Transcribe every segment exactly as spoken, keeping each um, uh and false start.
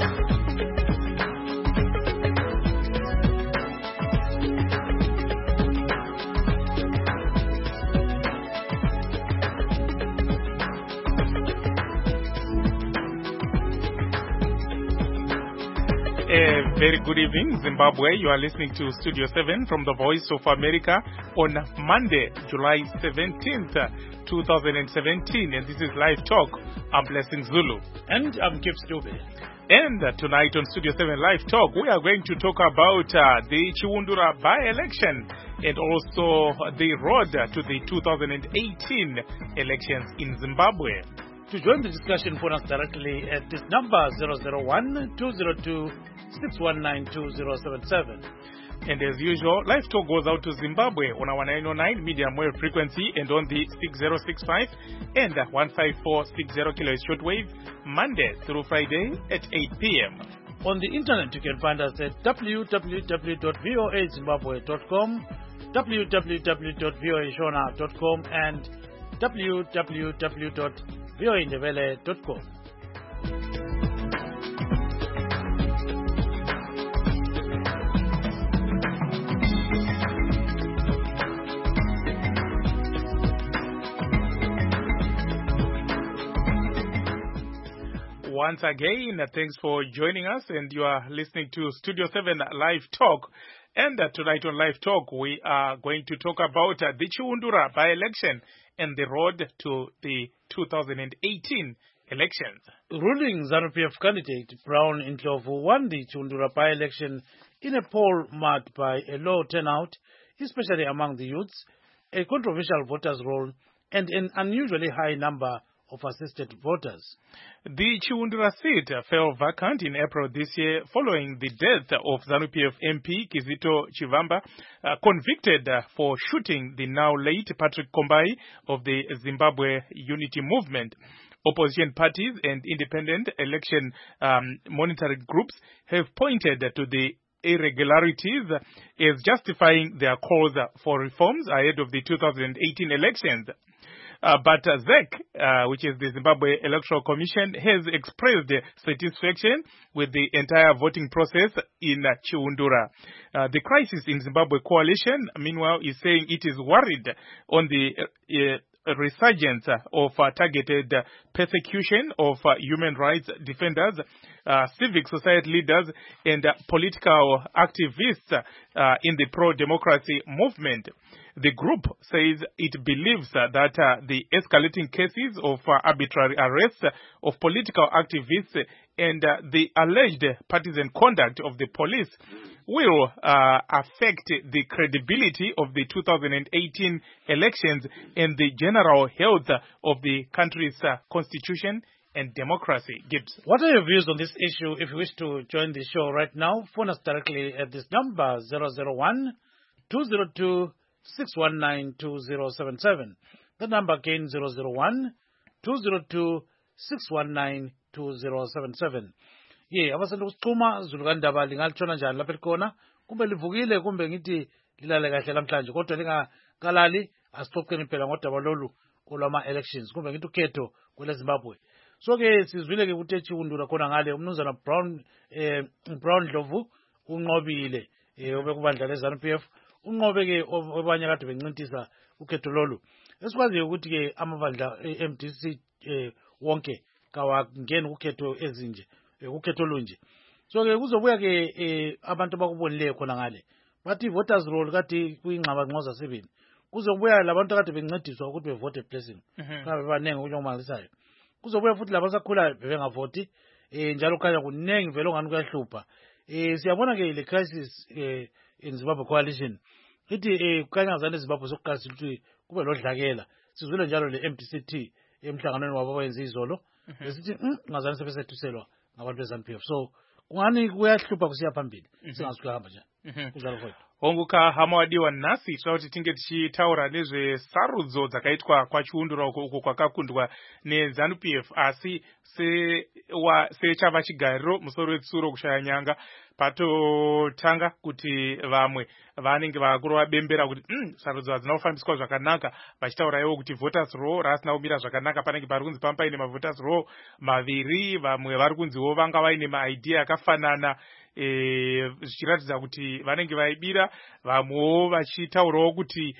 Very good evening, Zimbabwe. You are listening to Studio seven from the Voice of America on Monday, July seventeenth, twenty seventeen. And this is Live Talk. I'm Blessing Zulu. And I'm Kip Stube. And uh, tonight on Studio seven Live Talk, we are going to talk about uh, the Chiwundura by-election and also the road to the two thousand eighteen elections in Zimbabwe. To join the discussion, phone us directly at this number zero zero one, two zero two, six one nine, two zero seven seven. And as usual, Live Talk goes out to Zimbabwe on our nine oh nine medium wave frequency and on the six zero six five and one five four six zero kilohertz shortwave, Monday through Friday at eight p.m. On the internet, you can find us at w w w dot voa zimbabwe dot com, w w w dot voa shona dot com, and w w w dot voa indebele dot com. Once again, thanks for joining us, and you are listening to Studio seven Live Talk. And uh, tonight on Live Talk, we are going to talk about uh, the Chiwundura by-election and the road to the two thousand eighteen elections. Ruling ZANU P F candidate Brown Ndlovu won the Chiwundura by-election in a poll marked by a low turnout, especially among the youths, a controversial voters' roll, and an unusually high number of assisted voters. The Chiwundura seat fell vacant in April this year following the death of ZANU P F M P Kizito Chivamba, uh, convicted uh, for shooting the now late Patrick Kombai of the Zimbabwe Unity Movement. Opposition parties and independent election um, monitoring groups have pointed to the irregularities as justifying their calls for reforms ahead of the two thousand eighteen elections. Uh, but uh, Z E C, uh, which is the Zimbabwe Electoral Commission, has expressed satisfaction with the entire voting process in uh, Chiwundura. Uh, the Crisis in Zimbabwe Coalition, meanwhile, is saying it is worried on the uh, uh, resurgence of uh, targeted uh, persecution of uh, human rights defenders, uh, civic society leaders, and uh, political activists uh, in the pro-democracy movement. The group says it believes uh, that uh, the escalating cases of uh, arbitrary arrests of political activists and uh, the alleged partisan conduct of the police will uh, affect the credibility of the two thousand eighteen elections and the general health of the country's uh, constitution and democracy. Gibbs. What are your views on this issue? If you wish to join the show right now, phone us directly at this number zero zero one, two zero two, six one nine, two zero seven seven. The number again zero zero one, two zero two, six one nine, two zero seven seven. Ye abasanda ukuchuma zulukandaba lingalithona njani lapha ekhona kumbe livukile kumbe ngithi lilale kahle namhlanje kodwa lingakalali asixoxeni phela ngodaba lolu olwama elections kumbe ngithi ukhetho kwele Zimbabwe. So ke sizwile ke ukuthi eChiwundura khona ngale umnumzana Brown eh Brown Ndlovu unqobile eh obekubandla leZANU P F unqobe ke obanye kade bencintisa ukhetho lolu. Esikwazi ukuthi ke amabandla e-M D C eh wonke kawangeni ukhetho ezinje ukhetho lunje. So ke kuzobuya ke eh abantu abakubonileyo khona ngale bathi voters roll kade kuyingxaba nqoza seven kuzobuya labantu kade bencediswa ukuthi bevote blessing kabe banenge kunjengomalisayo. Kuzobuya futhi labasakhula bebengavoti eh njalo khanya kunengi vele ongani kuyahlupha. Eh siyabona ke le crisis eh in Zimbabwe Coalition ithi eh khanya ngazane Zimbabwe sokuqasisa ukuthi kube lodlakela sizwile njalo le M D C T emhlanganweni wabo abayenza izolo besithi ngazane sebesethuselwa ngabantu beZANU P F. So kungani kuyahlupha kusiya phambili singazi kuhamba njani kunjalo futhi. Honguka hama wadiwa nhasi tinoda kuti tinge tichitaura nezvesarudzo dzakaitwa kwachiundura uko kwakakundwa neZANU P F asi sechava chigariro musoro wetsuro kushaya nyanga patotanga kuti vamwe vanenge vakurova bembera kuti mm, sarudzo hadzina kufambiswa zvakanaka vachitaura ivo kuti voters roll rasina kumira zvakanaka panenge pari kunzi pamba paine mavoters roll maviri vamwe vari kunziwo vanga vaine maidea akafanana zvichiratidza kuti vanenge vaibira vamwewo vachitaurawo kuti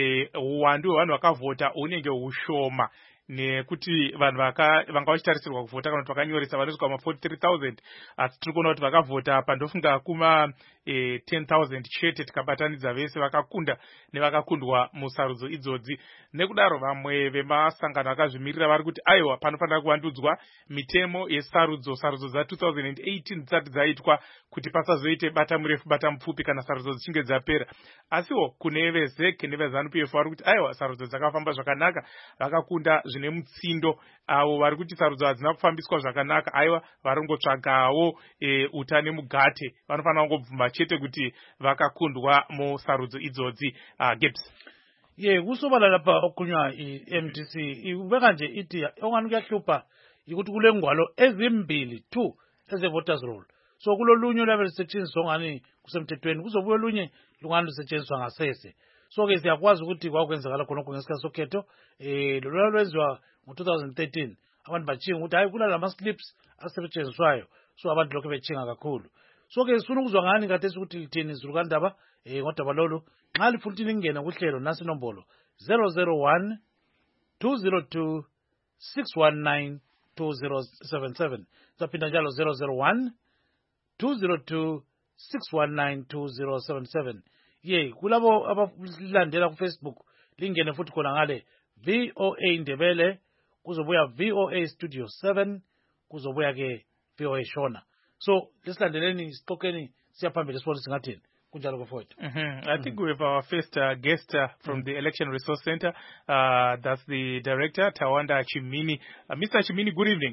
uwandu hwevanhu vakavhota hunenge hushoma nekuti vanhu vanga vachitarisirwa kuvhota kana kuti vakanyoresa vanosvika kuma forty-three thousand asi tiri kuona kuti vakavhota pandofunga kuma ten thousand chete tikabatanidza vese vakakunda nevakakundwa musarudzo idzodzi. Nekudaro vamwe vemasangano akazvimirira vari kuti aiwa panofanira kuvandudzwa mitemo yesarudzo sarudzo dza-twenty eighteen dzisati dzaitwa kuti pasazoite bata murefu bata mupfupi kana sarudzo dzichinge dzapera. Asiwo kune vezek neveZANU P F vari kuti aiwa sarudzo dzakafamba zvakanaka vakakunda zvine mutsindo. Avo vari kuti sarudzo hadzina kufambiswa zvakanaka aiwa varongotsvagawo utane mugate vanofanira kungobvuma chete kuti vakakundwa musarudzo idzodzi. uh, Gibbs ye kusobala lapha okunywa i-M D C ibeka nje ithi okanye kuyahlupa ukuthi kule ngwalo ezimbili two eze-voters roll, so kulolunye lwabe lisetshenziswa ngani kusemthethweni kuzobuye olunye lungani lusetshenziswa ngasese. So-ke siyakwazi ukuthi kwakwenzakala khonokho ngesikhathi sokhetho um lolu lwenziwa ngo-twenty thirteen abantu bachinga ukuthi hayi kulala ama-slips asetshenziswayo, so abantu lokho bechinga kakhulu. So-ke sifuna ukuzwa ngani kathesi ukuthi lithini izulukandaba um ngodaba lolu. Nxa lifuna ukuthi lingene kuhlelo nasi inombolo zero zero one two zero two six one nine two zero seven seven zaphinda njalo zero zero one two zero two six one nine two zero seven seven. Ye kulabo abalandela ku Facebook lingene futhi khona ngale V O A Ndebele, kuzobuya V O A Studio seven, kuzobuya ke V O A Shona. So lesilandeleni isiqokeni siyaphambili sibone singathini kunjalo kufowethu. Mm-hmm. I think we have our first uh, guest uh, from mm-hmm. the Election Resource Center. Uh, that's the director, Tawanda Chimini. Uh, Mister Chimini, good evening.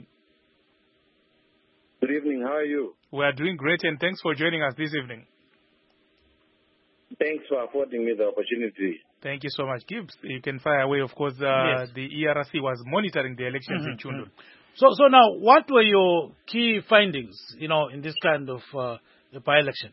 Good evening. How are you? We are doing great, and thanks for joining us this evening. Thanks for affording me the opportunity. Thank you so much. Gibbs, you can fire away. Of course, uh, yes. the E R C was monitoring the elections mm-hmm. in Chundu. Mm-hmm. So, so now, what were your key findings, you know, in this kind of uh, by-election?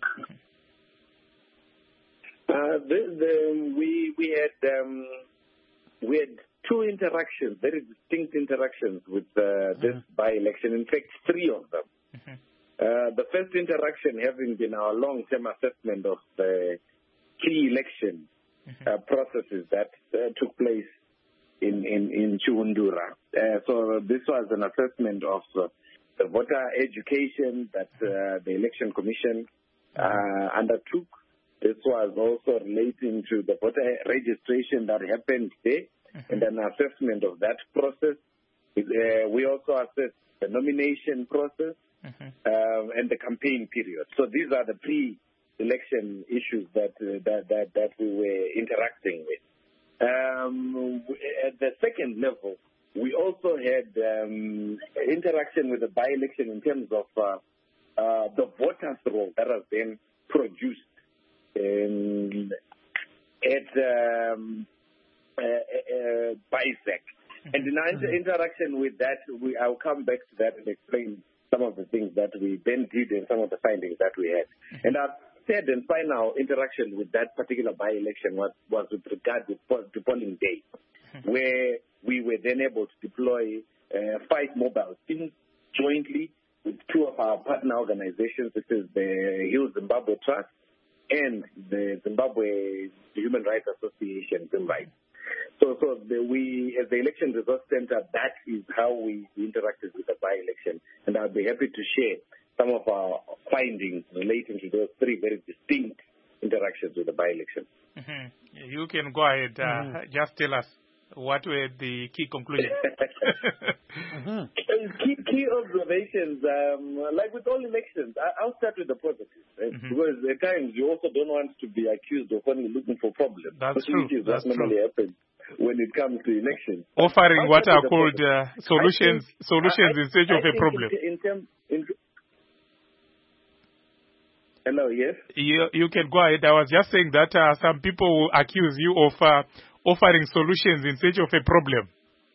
Uh, the, the, we we had um, we had two interactions, very distinct interactions with uh, this mm-hmm. by-election. In fact, three of them. Mm-hmm. Uh, the first interaction having been our long-term assessment of the pre-election mm-hmm. uh, processes that uh, took place in in, in Chiundura. Uh, so this was an assessment of uh, the voter education that uh, the Election Commission uh, undertook. This was also relating to the voter registration that happened there mm-hmm. and an assessment of that process. Uh, we also assessed the nomination process mm-hmm. um, and the campaign period. So these are the pre-election issues that, uh, that, that, that we were interacting with. Um, at the second level, we also had um, interaction with the by-election in terms of uh, uh, the voters' roll that has been produced um, at um, uh, uh, BISEC. And in our inter- interaction with that, we, I'll come back to that and explain some of the things that we then did and some of the findings that we had. And our third and final interaction with that particular by-election was, was with regard to, to polling day, where we were then able to deploy uh, five mobile teams jointly with two of our partner organizations. This is the Hill Zimbabwe Trust and the Zimbabwe Human Rights Association, ZimRights. So, so the, we, as the Election Resource Center, that is how we interacted with the by-election. And I'll be happy to share some of our findings relating to those three very distinct interactions with the by-election. Mm-hmm. You can go ahead. Uh, mm-hmm. Just tell us what were the key conclusions. mm-hmm. key, key observations, um, like with all elections, I, I'll start with the positives. Right? Mm-hmm. Because at times you also don't want to be accused of only looking for problems. That's true. Which is That's what normally true. happens when it comes to elections. Offering what are called uh, solutions think, solutions I, in search I of a problem. In, in term, in, Hello, yes? You, you can go ahead. I was just saying that uh, some people will accuse you of uh, offering solutions in search of a problem.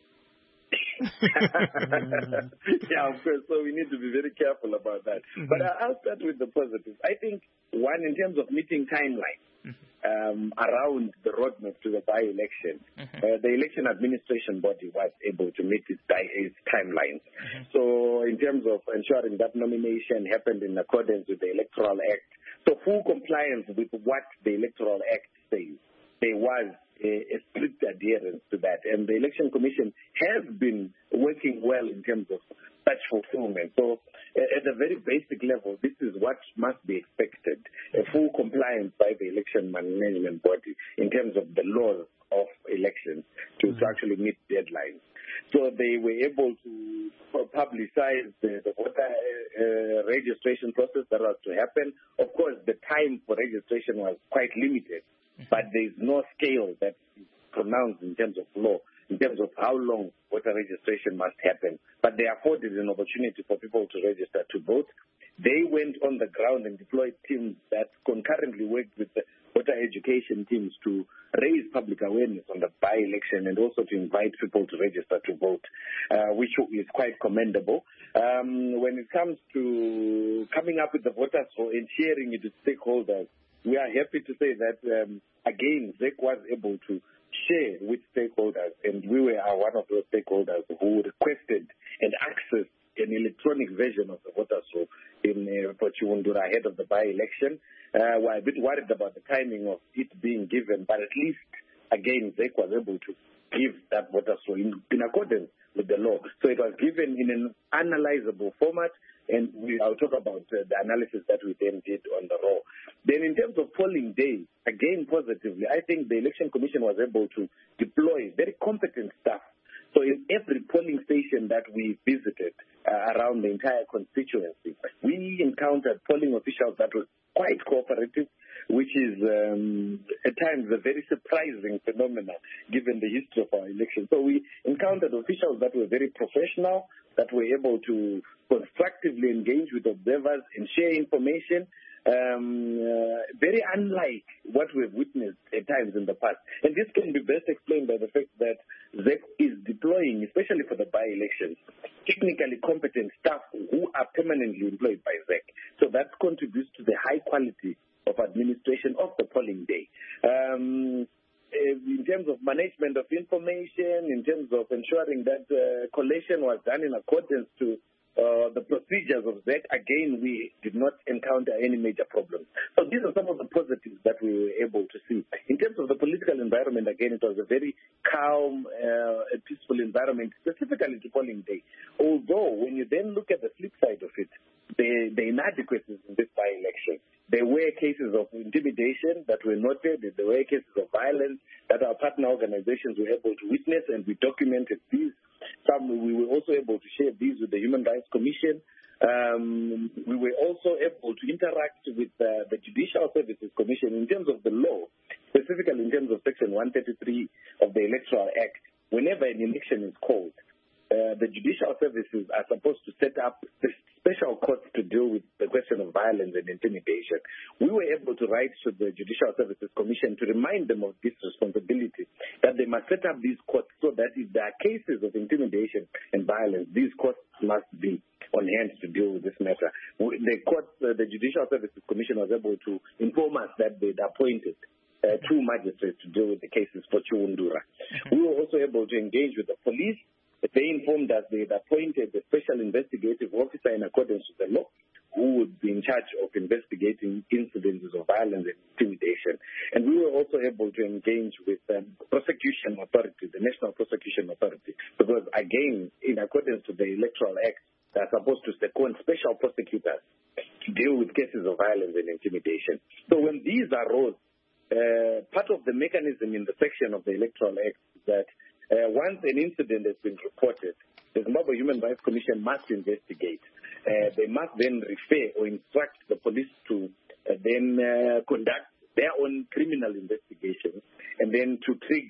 Yeah, of course. So we need to be very careful about that. Mm-hmm. But I'll start with the positives. I think, one, in terms of meeting timelines mm-hmm. um, around the roadmap to the by-election, mm-hmm. uh, the election administration body was able to meet its, its timelines. Mm-hmm. So in terms of ensuring that nomination happened in accordance with the Electoral Act, so full compliance with what the Electoral Act says, there was a, a strict adherence to that. And the Election Commission has been working well in terms of such fulfillment. So uh, at a very basic level, this is what must be expected, a full compliance by the election management body in terms of the laws of elections to, mm-hmm. to actually meet deadlines. So they were able to publicize the, the voter uh, registration process that was to happen. Of course, the time for registration was quite limited. But there is no scale that is pronounced in terms of law, in terms of how long voter registration must happen. But they afforded an opportunity for people to register to vote. They went on the ground and deployed teams that concurrently worked with the voter education teams to raise public awareness on the by-election and also to invite people to register to vote, uh, which is quite commendable. Um, when it comes to coming up with the voters roll and sharing it with stakeholders, we are happy to say that, um, again, Z E C was able to share with stakeholders, and we were one of those stakeholders who requested and accessed an electronic version of the voters roll in uh, for Chiwundura ahead of the by-election. Uh, we're a bit worried about the timing of it being given, but at least, again, Z E C was able to give that voters roll in, in accordance with the law. So it was given in an analyzable format, and we, I'll talk about uh, the analysis that we then did on the roll. Then in terms of polling day, again, positively, I think the Election Commission was able to deploy very competent staff. So in every polling station that we visited uh, around the entire constituency, we encountered polling officials that were quite cooperative, which is um, at times a very surprising phenomenon given the history of our election. So we encountered officials that were very professional, that were able to constructively engage with observers and share information, um, uh, very unlike what we've witnessed at times in the past. And this can be best explained by the fact that Z E C is deploying, especially for the by-elections, technically competent staff who are permanently employed by Z E C. So that contributes to the high quality of administration of the polling day. Um, in terms of management of information, in terms of ensuring that uh, collation was done in accordance to uh, the procedures of Z E C, again, we did not encounter any major problems. So these are some of the positives that we were able to see. In terms of the political environment, again, it was a very calm, uh, peaceful environment, specifically to polling day. Although, when you then look at the flip side of it, the, the inadequacies in this by-election, there were cases of intimidation that were noted. There were cases of violence that our partner organizations were able to witness, and we documented these. Some we were also able to share these with the Human Rights Commission. Um, we were also able to interact with uh, the Judicial Services Commission in terms of the law, specifically in terms of Section one thirty-three of the Electoral Act. Whenever an election is called, uh, the judicial services are supposed to set up special courts to deal with the question of violence and intimidation. We were able to write to the Judicial Services Commission to remind them of this responsibility, that they must set up these courts so that if there are cases of intimidation and violence, these courts must be on hand to deal with this matter. The court, uh, the Judicial Services Commission was able to inform us that they'd appointed uh, two magistrates to deal with the cases for Chiwundura. Mm-hmm. We were also able to engage with the police. They informed us they had appointed a special investigative officer in accordance with the law who would be in charge of investigating incidences of violence and intimidation. And we were also able to engage with the um, prosecution authority, the National Prosecution Authority, because, again, in accordance with the Electoral Act, they are supposed to second special prosecutors to deal with cases of violence and intimidation. So when these arose, uh, part of the mechanism in the section of the Electoral Act is that Uh, once an incident has been reported, the Zimbabwe Human Rights Commission must investigate. Uh, they must then refer or instruct the police to uh, then uh, conduct their own criminal investigations and then to trigger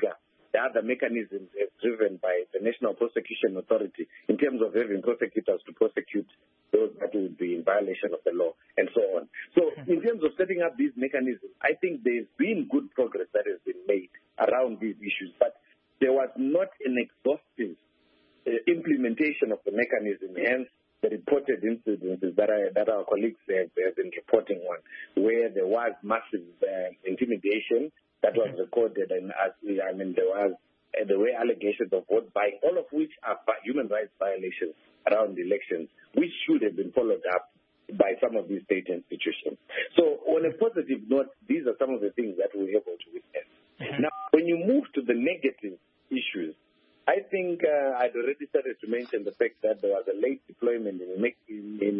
the other mechanisms as driven by the National Prosecution Authority in terms of having prosecutors to prosecute those that would be in violation of the law and so on. So in terms of setting up these mechanisms, I think there's been good progress that has been made around these issues, but there was not an exhaustive uh, implementation of the mechanism, hence the reported incidences that, I, that our colleagues have, have been reporting on, where there was massive uh, intimidation that was recorded, and as I mean, there was uh, there were allegations of vote buying, all of which are human rights violations around the elections, which should have been followed up by some of these state institutions. So, on a positive note, these are some of the things that we were able to witness. Mm-hmm. Now, when you move to the negative issues, I think uh, I'd already started to mention the fact that there was a late deployment in, in, in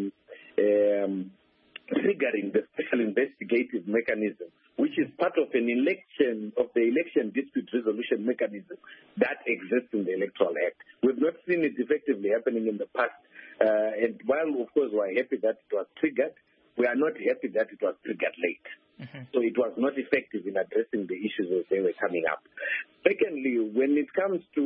um, triggering the special investigative mechanism, which is part of an election, of the election dispute resolution mechanism that exists in the Electoral Act. We've not seen it effectively happening in the past. Uh, and while, of course, we're happy that it was triggered, we are not happy that it was triggered late. Mm-hmm. So it was not effective in addressing the issues as they were coming up. Secondly, when it comes to,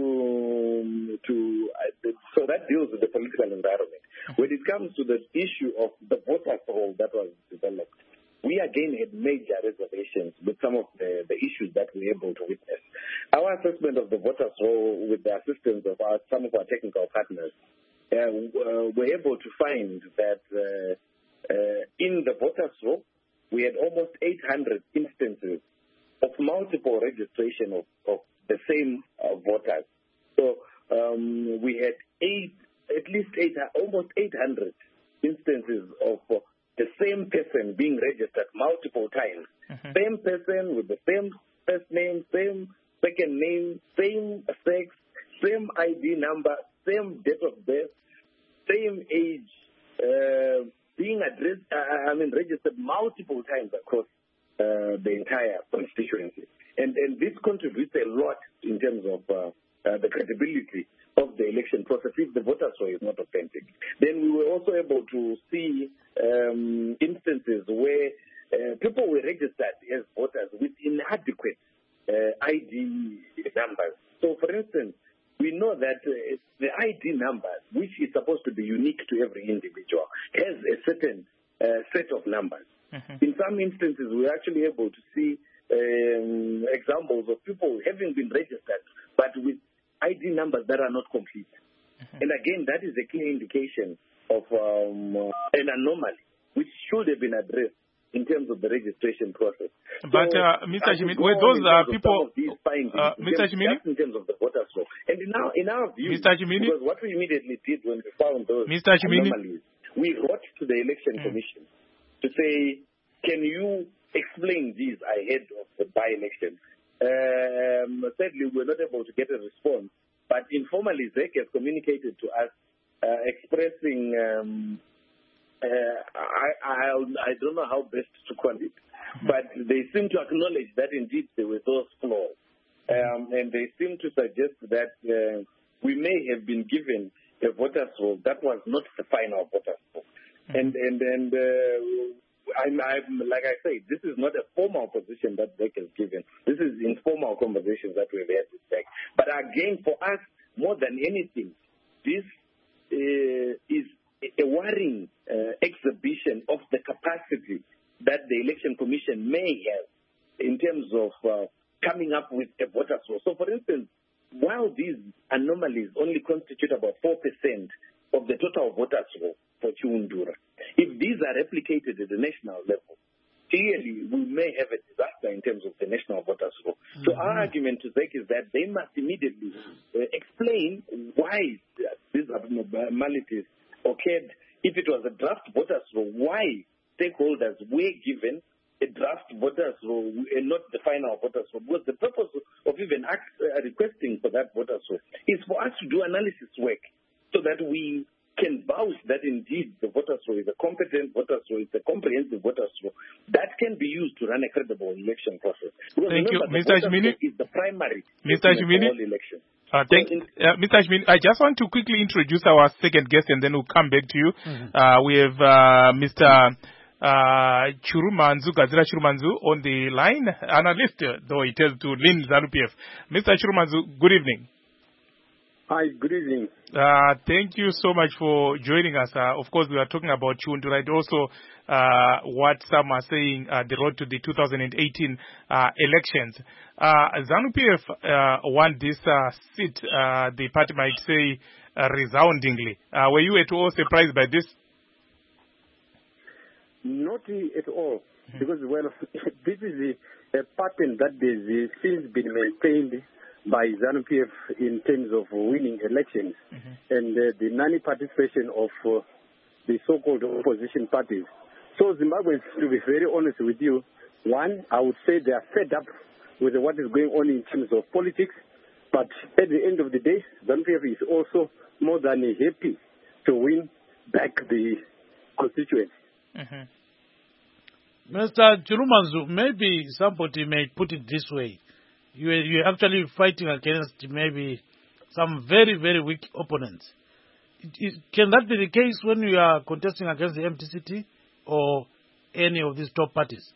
to uh, so that deals with the political environment. Mm-hmm. When it comes to the issue of the voter roll that was developed, we again had major reservations with some of the, the issues that we were able to witness. Our assessment of the voter roll, with the assistance of our, some of our technical partners, uh, uh, were able to find that uh, uh, in the voter roll, we had almost eight hundred instances of multiple registration of, of the same uh, voters. So um, we had eight, at least eight, almost eight hundred instances of uh, the same person being registered multiple times. Mm-hmm. Same person with the same first name, same second name, same sex, same I D number, same date of birth, same age, uh, being addressed, uh, I mean, registered multiple times across uh, the entire constituency. And, and this contributes a lot in terms of uh, uh, the credibility of the election process if the voter roll is not authentic. Then we were also able to see um, instances where uh, people were registered as voters with inadequate uh, I D numbers. So, for instance, we know that uh, the I D number, which is supposed to be unique to every individual, has a certain uh, set of numbers. Mm-hmm. In some instances, we're actually able to see um, examples of people having been registered, but with I D numbers that are not complete. Mm-hmm. And again, that is a clear indication of um, an anomaly, which should have been addressed in terms of the registration process. But, so, uh, Mister Jimini, were those uh, people, findings, uh, Mister Jimini? In terms of the voters' roll. And in our, in our view, Mister Jimini? because what we immediately did when we found those Mister Jimini? anomalies, we wrote to the Election mm. Commission to say, can you explain these ahead of the by-election? Um, sadly, we were not able to get a response, but informally, Z E C has communicated to us uh, expressing... Um, Uh, I, I I don't know how best to call it, but they seem to acknowledge that indeed there were those flaws, um, and they seem to suggest that uh, we may have been given a voter's roll that was not the final voter's roll. And and and uh, I'm, I'm like I say, this is not a formal position that Z E C has given. This is informal conversations that we've had with Z E C. But again, for us, more than anything, this uh, is a worrying uh, exhibition of the capacity that the Election Commission may have in terms of uh, coming up with a voter's roll. So, for instance, while these anomalies only constitute about four percent of the total voters roll for Chiundura, if these are replicated at the national level, clearly we may have a disaster in terms of the national voters roll. Mm-hmm. So our argument to Z E C is that they must immediately uh, explain why these abnormalities occurred. If it was a draft voters roll, why stakeholders were given a draft voters roll and not the final voters roll? Because the purpose of even ask, uh, requesting for that voters roll is for us to do analysis work so that we can vouch that indeed the voters roll is a competent voters roll, it's a comprehensive voters roll that can be used to run a credible election process. Because Thank remember, you, Mister Jimini. Is the primary Mister Jimini. election. Uh, thank, uh, Mister Jimini, I just want to quickly introduce our second guest and then we'll come back to you. Mm-hmm. Uh, we have uh, Mister uh, Chirumanzu, Gazira Chirumanzu on the line, analyst, though it tells to Lynn ZANU-P F. Mister Chirumanzu, good evening. Hi, good evening. Uh, thank you so much for joining us. Uh, of course, we are talking about Chiundura and also uh, what some are saying, uh, the road to the two thousand eighteen uh, elections. Uh, ZANU-P F uh, won this uh, seat, uh, the party might say, uh, resoundingly. Uh, were you at all surprised by this? Not at all, mm-hmm. because, well, this is a, a pattern that has since been maintained by ZANU-P F in terms of winning elections, mm-hmm. and uh, the non-participation of uh, the so-called opposition parties. So Zimbabweans, to be very honest with you, one, I would say they are fed up with what is going on in terms of politics, but at the end of the day, ZANU-P F is also more than happy to win back the constituency. Mm-hmm. Mister Chirumanzu, maybe somebody may put it this way. You are, you are actually fighting against maybe some very, very weak opponents. It, it, can that be the case when you are contesting against the M T C T or any of these top parties?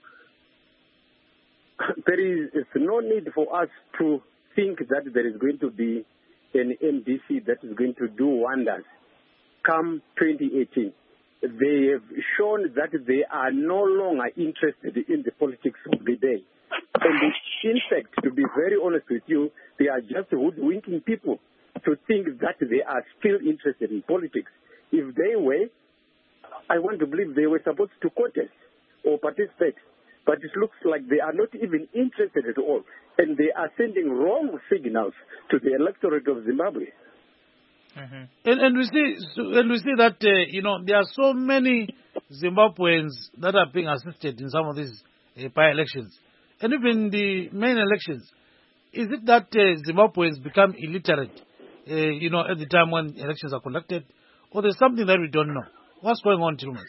There is no need for us to think that there is going to be an M D C that is going to do wonders come twenty eighteen. They have shown that they are no longer interested in the politics of the day. And in fact, to be very honest with you, they are just hoodwinking people to think that they are still interested in politics. If they were, I want to believe they were supposed to contest or participate. But it looks like they are not even interested at all. And they are sending wrong signals to the electorate of Zimbabwe. Mm-hmm. And, and we see, and we see that uh, you know there are so many Zimbabweans that are being assisted in some of these uh, by-elections, and even the main elections. Is it that uh, Zimbabweans become illiterate, uh, you know, at the time when elections are conducted, or there's something that we don't know? What's going on, Chirumanzu?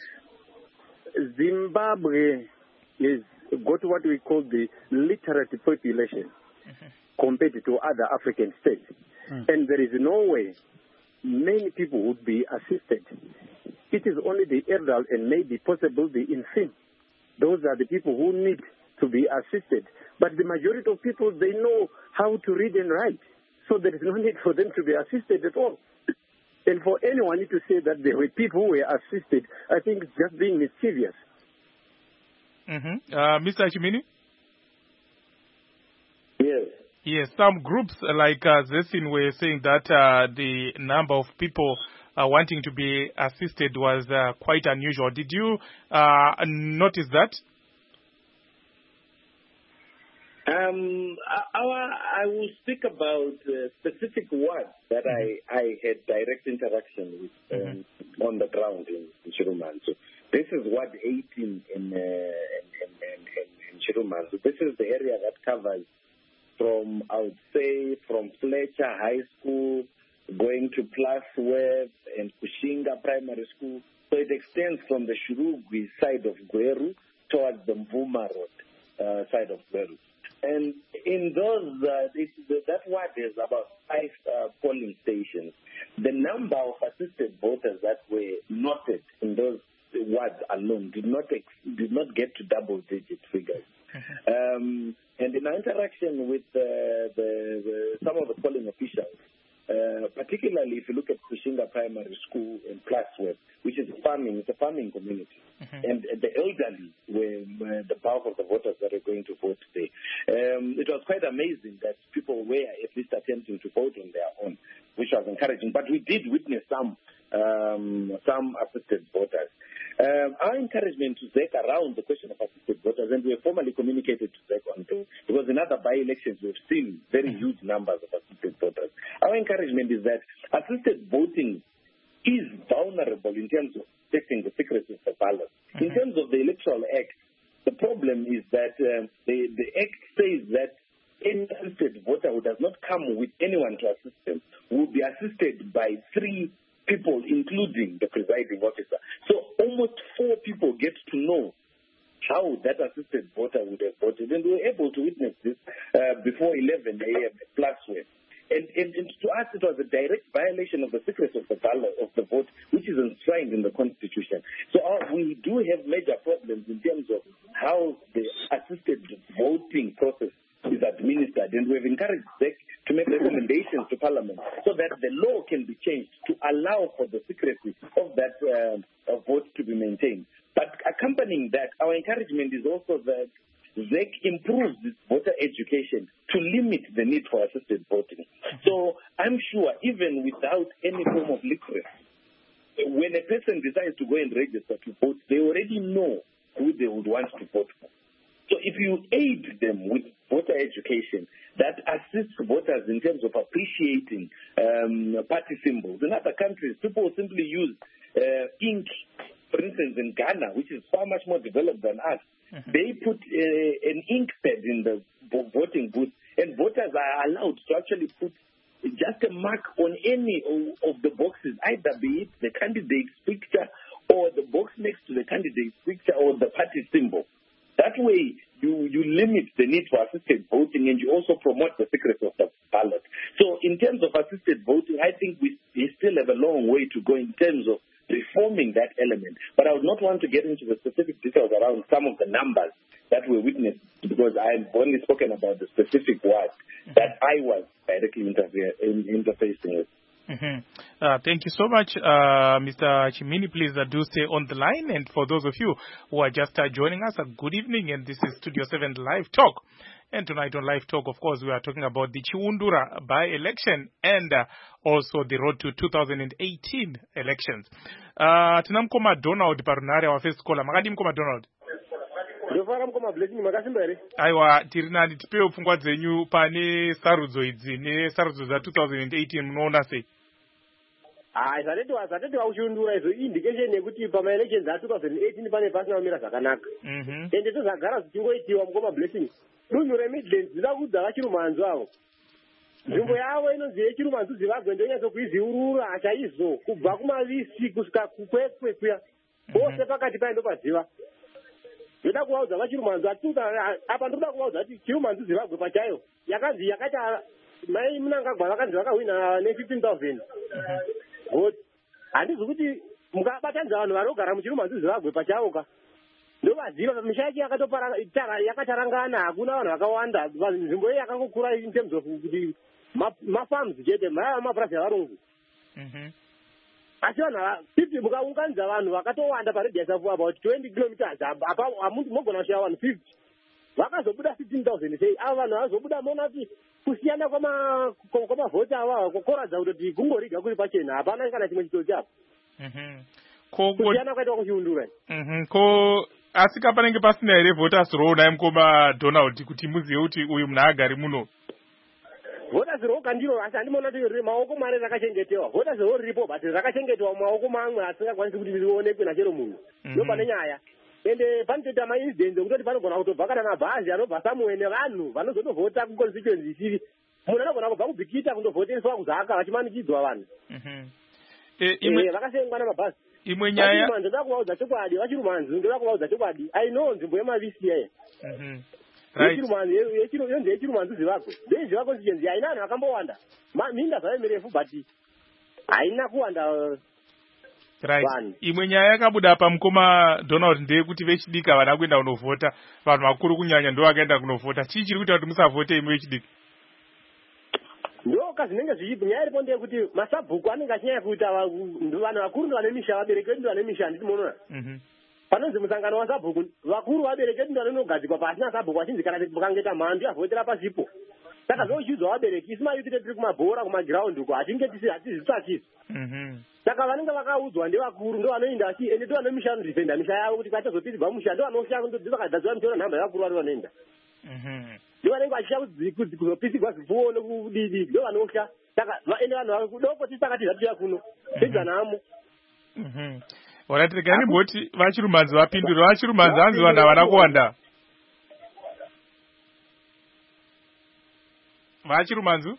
Zimbabwe is got what we call the literate population mm-hmm. compared to other African states, mm. and there is no way many people would be assisted. It is only the elderly and maybe possible the infirm. Those are the people who need to be assisted. But the majority of people, they know how to read and write. So there is no need for them to be assisted at all. And for anyone to say that there were people who were assisted, I think it's just being mischievous. Mm-hmm. Uh, Mister Achimini? Yes. Yes, some groups like uh, Zesin were saying that uh, the number of people uh, wanting to be assisted was uh, quite unusual. Did you uh, notice that? Um, our, I will speak about uh, specific ones that mm-hmm. I, I had direct interaction with um, mm-hmm. on the ground in, in Chirumanzu. This is Ward eighteen in, uh, in, in, in, in Chirumanzu. This is the area that covers from, I would say, from Fletcher High School, going to Plasworth and Kushinga Primary School. So it extends from the Shurugwi side of Gweru towards the Mvuma Road uh, side of Gweru. And in those, uh, it, that ward is about five uh, polling stations. The number of assisted voters that were noted in those wards alone did not ex- did not get to double-digit figures. Mm-hmm. Um, and in our interaction with uh, the, the, some of the polling officials, uh, particularly if you look at Kushinga Primary School in Plasworth, which is farming, it's a farming community, mm-hmm. and the elderly were, were the bulk of the voters that are going to vote today. Um, it was quite amazing that people were at least attempting to vote on their own, which was encouraging. But we did witness some um, some assisted voters. Um, our encouragement to Z E C around the question of assisted voters, and we have formally communicated to Z E C on this, because in other by-elections we've seen very huge numbers of assisted voters. Our encouragement is that assisted voting is vulnerable in terms of protecting the secrecy of the ballot. Mm-hmm. In terms of the Electoral Act, the problem is that uh, the, the Act says that any assisted voter who does not come with anyone to assist them will be assisted by three people, including the presiding officer. So almost four people get to know how that assisted voter would have voted. And we were able to witness this uh, before eleven a.m. at Plasworth. And, and, and to us, it was a direct violation of the secrecy of the ballot, of the vote, which is enshrined in the Constitution. So uh, we do have major problems in terms of how the assisted voting process is administered, and we've encouraged Z E C to make recommendations to Parliament so that the law can be changed to allow for the secrecy of that uh, uh, vote to be maintained. But accompanying that, our encouragement is also that Z E C improves its voter education to limit the need for assisted voting. So I'm sure even without any form of literacy, when a person decides to go and register to vote, they already know who they would want to vote for. So if you aid them with voter education that assists voters in terms of appreciating um, party symbols, in other countries, people simply use uh, ink. For instance, in Ghana, which is far much more developed than us, mm-hmm. they put uh, an ink pad in the voting booth, and voters are allowed to actually put just a mark on any of, of the boxes, either be it the candidate's picture or the box next to the candidate's picture or the party symbol. That way, you, you limit the need for assisted voting, and you also promote the secrecy of the ballot. So in terms of assisted voting, I think we, we still have a long way to go in terms of reforming that element. But I would not want to get into the specific details around some of the numbers that were witnessed, because I've only spoken about the specific work mm-hmm. that I was directly interfe- in, interfacing with. Mm-hmm. Uh, thank you so much, uh, Mister Chimini. Please uh, do stay on the line. And for those of you who are just uh, joining us, uh, good evening. And this is Studio seven Live Talk. And tonight on Live Talk, of course, we are talking about the Chiundura by-election and uh, also the road to two thousand eighteen elections. Uh, Tina mkoma Donald Parunari, our first caller. Makadi mkoma Donald. Aiwa, tirinani tipeo pfungwa dzenyu pane sarudzo idzi nesarudzo za two thousand eighteen munoona sei? Ah, zvateti zvateti waushundura izo indication yekuti pama elections a two thousand eighteen pane pasina kumira zvakanaka. Mhm. Ende tozagara zvichingoitiwa mukoma blessing. Dunhu reMidlands dzida kudza vachirumanzu avo. Nzvimbo yavo inonzi yechirumanzu Zimbabwe ndonyatso kuiziurura chaizo kubva kumavisi kusvika kukwekwe kuya. Pose pakati paendo padziva. Ndoda kuvaudza vachirumanzu apa ndoda kuvaudza kuti chirumanzu Zimbabwe pachayo yakanzi yakaita mai munangagwa vakanzi vakawina ne fifteen thousand. But handizvi kuti mukabatanidza vanhu vanogara muchirumanzu Zimbabwe pachawo ka ndovaziva misha yacho yakatopara yakatarangana hakuna vanhu vakawanda nzvimbo iyi yakangokura in terms of kuti mafarms chete maiva mapurasi avarungu asi vanhu fifty mukaunganidza vanhu vakatowanda paradius of about twenty kilometers apa mogona kusvika one fifty vakazobuda fifteen thousand sei ava vanhu vazobuda moona kuti kusiyana kwamavhoti ava kokoradza kutoti kungoriga kuri pachena hapana kana chimwe chitoro chapo kusiyana kwaitwa kuchiundura ko asi kapanenge pasina here voters row naye mukoma Donald kuti muzive kuti uyu munhu agari muno? Voters row kandiro asi handimona kuti maoko mari rakachengetewa. Voters row riripo but rakachengetewa maoko mamwe asingakwanisi kuti rionekwe nachero munhu. Ndo pane nyaya. Ende panotoita maincidents ekutoti panogona kutobva kana mabhazi anobva Samuel nevanhu vanozotovhota kuconstituency isiri. Munhu anogona kubva kubhikita kundovhotereswa kuzaka vachimanikidzwa vanhu. Imwe vakasengwa namabhazi. Imwe nyaya vachirumanzu ndoda kuvaudza chokwadi vachirumanzu ndoda kuvaudza chokwadi I know nzvimbo yemavisi yaye yechirumanzu yonzi yechirumanzu Zimbabwe ndeiziva constituency haina vanhu vakambowanda minda zvayo mirefu but haina kuwanda right. Imwe nyaya yakabuda pamukoma Donald ndeyekuti vechidiki havana kuenda kunovhota, vanhu vakuru kunyanya ndo vakaenda kunovhota. Chii chiri kuita kuti musavhote imwe vechidiki? Ndo kazvinenge zvichipo nyaya iripo ndeyekuti masabhuku anenge achinyanya kuita vanhu vakuru ndovane misha vabereki vedu ndovane misha handiti munoona panonzi musangano wasabhuku vakuru vabereki vedu ndovanonogadzikwa pasina sabhuku vachinzi kana mukangoita mhandu yavhotera pasipo saka zvochiudzwa vabereki isi mayuti tiri kumabhora kumagiraundi uko hatinge hatizvitwa achizvi saka vanenge vakaudzwa ndevakuru ndovanoenda achi ende ndovane misha vanodhifenda misha yavo kuti kwachazopirigwa musha ndovanosha vakagadzira michoro nhamba yevakuru vari vanoenda ndo vanenge vachisha kuzopisigwa zvipfuwo nekudidi ndo vanosha saka ende vanhu vakudoko tisi takati zvatuya kuno tidzanamo Alright, rekani boti vachirumanzi vapindura vachirumanzi hanzi vanhu havana kuwanda vachirumanzu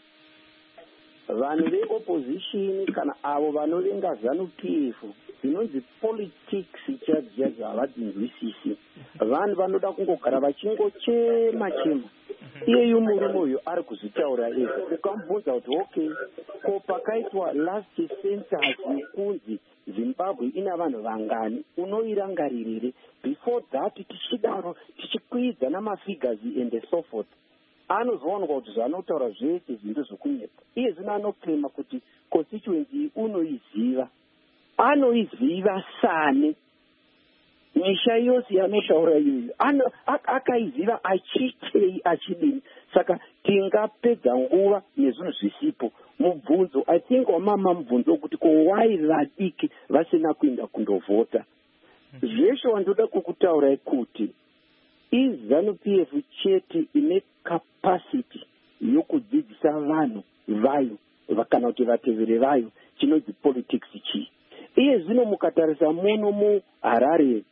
vanhu veopposition kana avo vanovenga ZANU-P F dzinonzi politics chadzi havadzinzwisisi vanhu vanoda kungogara vachingochema chema iyeyo murume uyu ari kuzvitaura ega ukamubvunza kuti okay ko pakaitwa last census yekunzi Zimbabwe ina vanhu vangani unoirangaririre before that tichidaro tichikwidza namafigures and so forth anozowanikwa kuti zvanotaura zvese zvinhu zvokunyepa iye zvino anoklema kuti constituency unoiziva anoiziva sane misha yose yanotaura iyoyo akaiziva achitei achidini saka tingapedza nguva nezvinhu zvisipo mubvunzo I think wamama mubvunzo wekuti ko why vadiki vasina kuenda kundovhota zveshe wandoda kukutaurai kuti iZANU-P F chete ine capacity yokudzidzisa vanhu vayo kana kuti vatevere vayo chinonzi politics chii iye zvino mukatarisa muno muHarare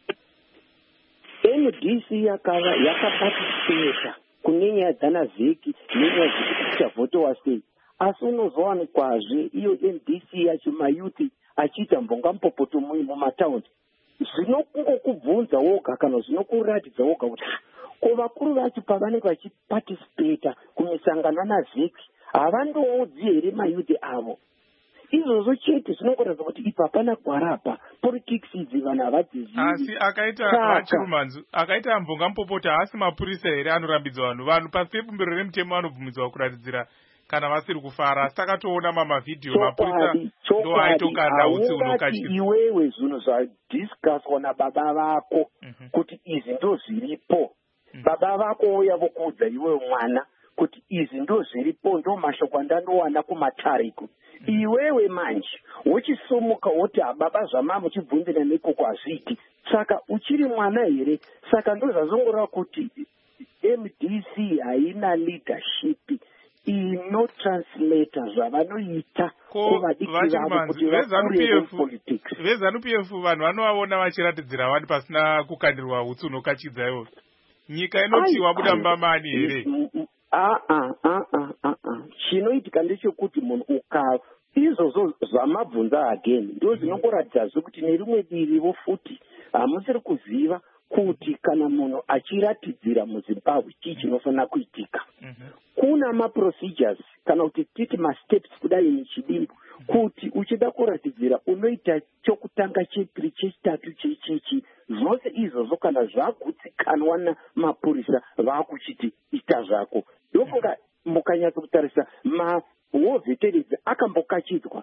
M D C yakava yakapatisipeta kune nyaya dzanavheki nenyaya dzekuti kuchavhotowa sei asi unozowanikazve iyo M D C yacho mayuthi achiita mbongampopoto mumataundi zvinokungokubvunza woga kana zvinokuratidza woga kuti ko vakuru vacho pavanenge vachipatisipeta kumisangano navheki havandoudzi here mayuthi avo izvozvo chete zvinongoratidza kuti ipa hapana kwarapa politics idzi vanhu havadzizivi asi akaita vachirumanzu akaita mbongamupopota haasi mapurisa here anorambidzwa vanhu vanhu pasi pebumbiro remutemo vanobvumidzwa kuratidzira kana vasiri kufara asi takatoona mamavhidhiyo mapurisa ndo aitokanda utsi unokachisa iwewe zvinhu zvadiscusswa nababa vako kuti izvi ndo zviripo baba vako ouya vokuudza iwewe mwana kuti izvi ndo zviripo ndo mashoko andanowana kumatariko iwewe manje wochisomuka woti baba zvamama uchibvunzira nekoko hazviti saka uchiri mwana here saka ndo zvazongoreva kuti M D C haina leadership inotranslata zvavanoita kuvadiki vavo kuti vakure politics veZANU-P F vanhu vanovaona vachiratidzira vani pasina kukandirwa utsi unokachidza iwo nyika inoti wabuda mbamani here aa aa chinoitika ndechekuti munhu uka izvozvo zvamabvunza again ndo zvinongoratidza kuti nerimwe dirivo futi hamusiri kuziva kuti kana munhu achiratidzira muZimbabwe chii chinofanira kuitika kuna maprocedures kana kuti titi masteps kudai nechidimbu kuti uchida kuratidzira unoita chokutanga chepiri chechitatu chechichi zvose izvozvo kana zvagutsikanwa namapurisa vakuchiti ita zvako ndofunga mukanyatsokutarisa mawar veterans akambokachidzwa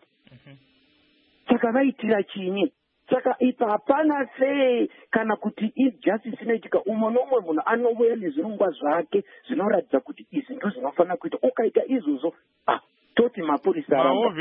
saka vaitira chinyi saka ipa hapana sei kana kuti injustice inoitika umwe nomwe munhu anouya nezvirongwa zvake zvinoratidza kuti izvi ndo zvinofanira kuita ukaita izvozvo ah toti mapurisa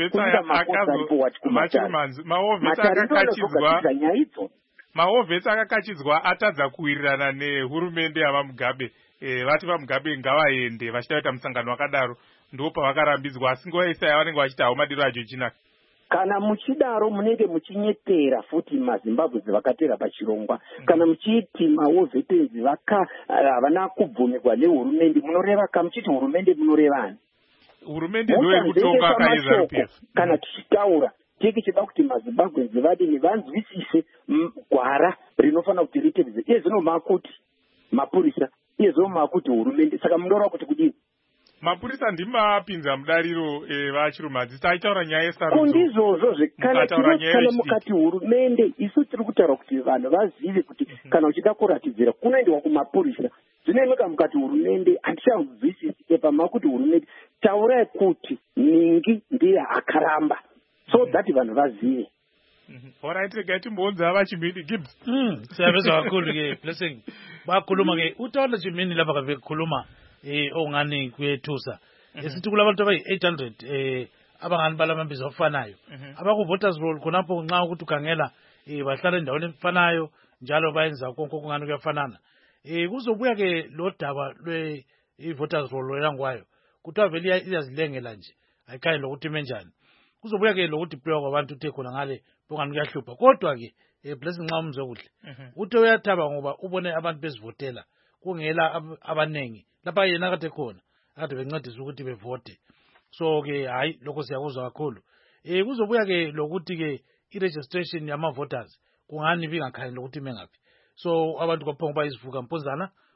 arambamaovhesi nyaya idzo maovhesi akakachidzwa atadza kuwirirana nehurumende yavamugabe e, vati vamugabe ngavaende vachida kuita musangano wakadaro ndo pavakarambidzwa asi nguva isai vanenge vachita hawo madiro acho chinaka kana muchidaro munenge muchinyepera futi maZimbabwe vakatera pachirongwa mm. kana muchiti mawo veterans vaka havana kubvumirwa nehurumende munoreva ka muchiti hurumende munorevani hurumende ndo ikutonga kaizANU-P F kana tichitaura tiki chida kuti maZimbabwe vadini vanzwisise gwara rinofanira kuti ritevedzwe iye zvino makuti mapurisa iye zvino makuti hurumende saka munoreva kuti kudini mapurisa ndimapinza mudariro vachirumadzi taitaura nyaya yesarudzo kundizvozvo zvekana mukati hurumende isu tiri kutaura kuti vanhu vazive kuti kana uchida kuratidzira kunoendewa kumapurisa zvinoeneka mukati hurumende handichanzwisisi pamakuti hurumende taurai kuti ningi ndiye akaramba so that vanhu vazive Alright, regai timbonza vachimini Gibbs. Mm, siyabezwa kakhulu ke blessing. Bakhuluma ke utaona chimini lapha kabe khuluma eh ongani kwethusa. Esithi kulabantu abayi eight hundred eh abangani balamambizo afanayo. Abaku voters roll khonapho nxa ukuthi ukhangela eh bahlala endaweni efanayo njalo bayenza konke okungani kuyafanana. Eh kuzobuya ke lo daba lwe i-voters roll elangwayo. Kuthiwa vele iyazilengela nje. Ayikhayi lokuthi menjani. Kuzobuya ke lokuthi deploy kwabantu uthe khona ngale bongani kuyahlupha. Kodwa ke eh blessing nxa umzwe kuhle. Uthe uyathaba ngoba ubone abantu bezivotela kungela abanengi. Lapha yena kade khona. Kade bencedisa ukuthi bevote. So ke hayi lokho siyakuzwa kakhulu. Eh kuzobuya ke lokuthi ke i-registration yama voters kungani bingakhayi lokuthi mengaphi. So abantu kwaphonga bayizivuka mponzana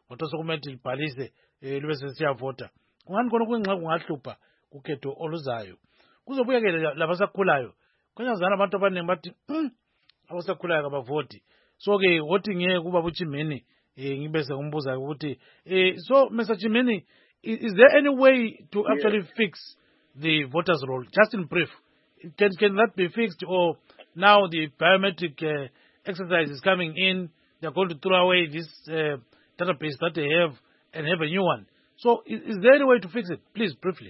ngoba sokumele libhalise libe sesiyavota kungani khona kwengxa kungahlupha kukhetho oluzayo kuzobuya ke labasakhulayo kwenyazana abantu abaningi bathi abasakhulayo kabavoti so ke voting ngeke kuba buchimeni ngibe sengumbuza ukuthi so Mister Chimeni, is there any way to yeah. actually fix the voters roll just in brief? Can can that be fixed, or now the biometric uh, exercise is coming in, they're going to throw away this uh, database that they have and have a new one? So is, is there any way to fix it? Please, briefly.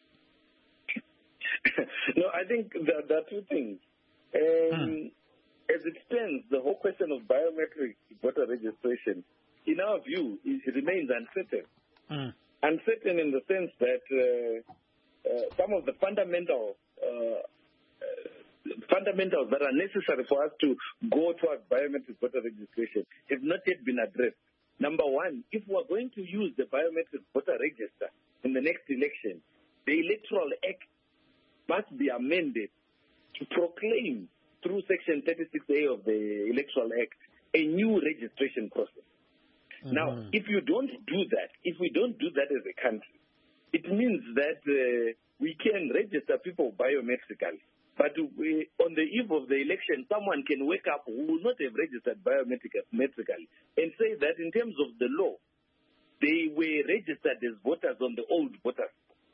No, I think that there are two things. Um, hmm. As it stands, the whole question of biometric voter registration, in our view, it, it remains uncertain. Hmm. Uncertain in the sense that uh, uh, some of the fundamental uh, uh, fundamentals that are necessary for us to go towards biometric voter registration have not yet been addressed. Number one, if we are going to use the biometric voter register in the next election, the Electoral Act must be amended to proclaim through Section thirty-six A of the Electoral Act a new registration process. Mm-hmm. Now, if you don't do that, if we don't do that as a country, it means that uh, we can register people biometrically. But we, on the eve of the election, someone can wake up who will not have registered biometrically and say that in terms of the law, they were registered as voters on the old voters.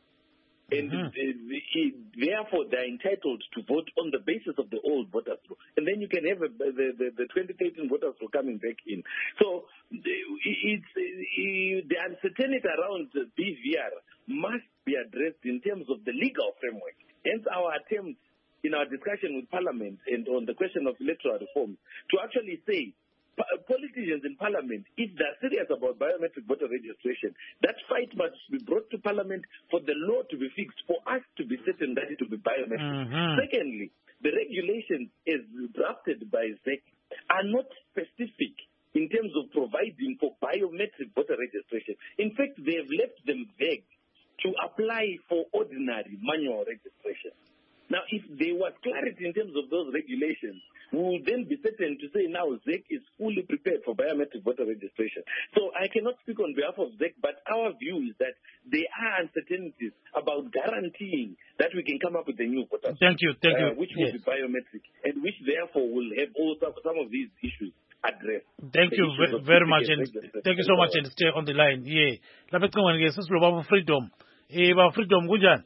And mm-hmm. uh, therefore, they're entitled to vote on the basis of the old voters law. And then you can have a, the, the, the twenty thirteen voters law coming back in. So it's, it, the uncertainty around B V R must be addressed in terms of the legal framework. Hence our attempt in our discussion with Parliament and on the question of electoral reform to actually say, politicians in Parliament, if they're serious about biometric voter registration, that fight must be brought to Parliament for the law to be fixed, for us to be certain that it will be biometric. Mm-hmm. Secondly, the regulations as drafted by Z E C are not specific in terms of providing for biometric voter registration. In fact, they have left them vague to apply for ordinary manual registration. Now, if there was clarity in terms of those regulations, we will then be certain to say now Z E C is fully prepared for biometric voter registration. So I cannot speak on behalf of Z E C, but our view is that there are uncertainties about guaranteeing that we can come up with a new voter. Thank you, thank uh, you. Which will yes. be biometric, and which therefore will have also some of these issues addressed. Thank you very, very much, and thank you so much, and stay on the line. Yeah, lapha cingweni ke sisiloba freedom. Eh, ba freedom kunjani?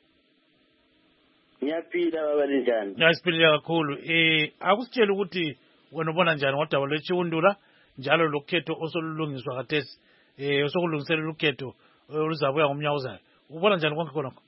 Ngiyaphila baba njani? Ngiyasiphila kakhulu. Eh akusitshela ukuthi wena ubona njani ngodaba lwechiundula njalo lokhetho osolulungiswa kathesi eh osokulungiselela ukhetho oluzabuya ngomnyaka ozayo. Ubona njani konke khona?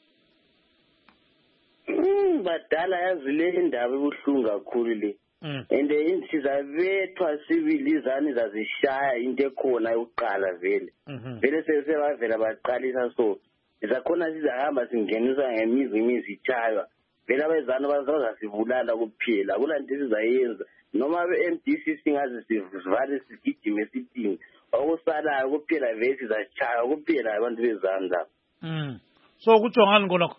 Mm badala yazi le indaba ebuhlungu kakhulu le. And insizwa bethwa sivilizani zazishaya into ekhona yokuqala vele. Vele sesebavela baqalisa so. Izakhona sizahamba singeniswa ngemizi imizi ichaywa. Vele abezana bazazasibulala kuphela kulanto sizayenza noma be-M D C singaze sivale sigijime sithini okusalayo kuphela vele sizachaya kuphela abantu bezandla. Mm so kutsho ngani khonokho?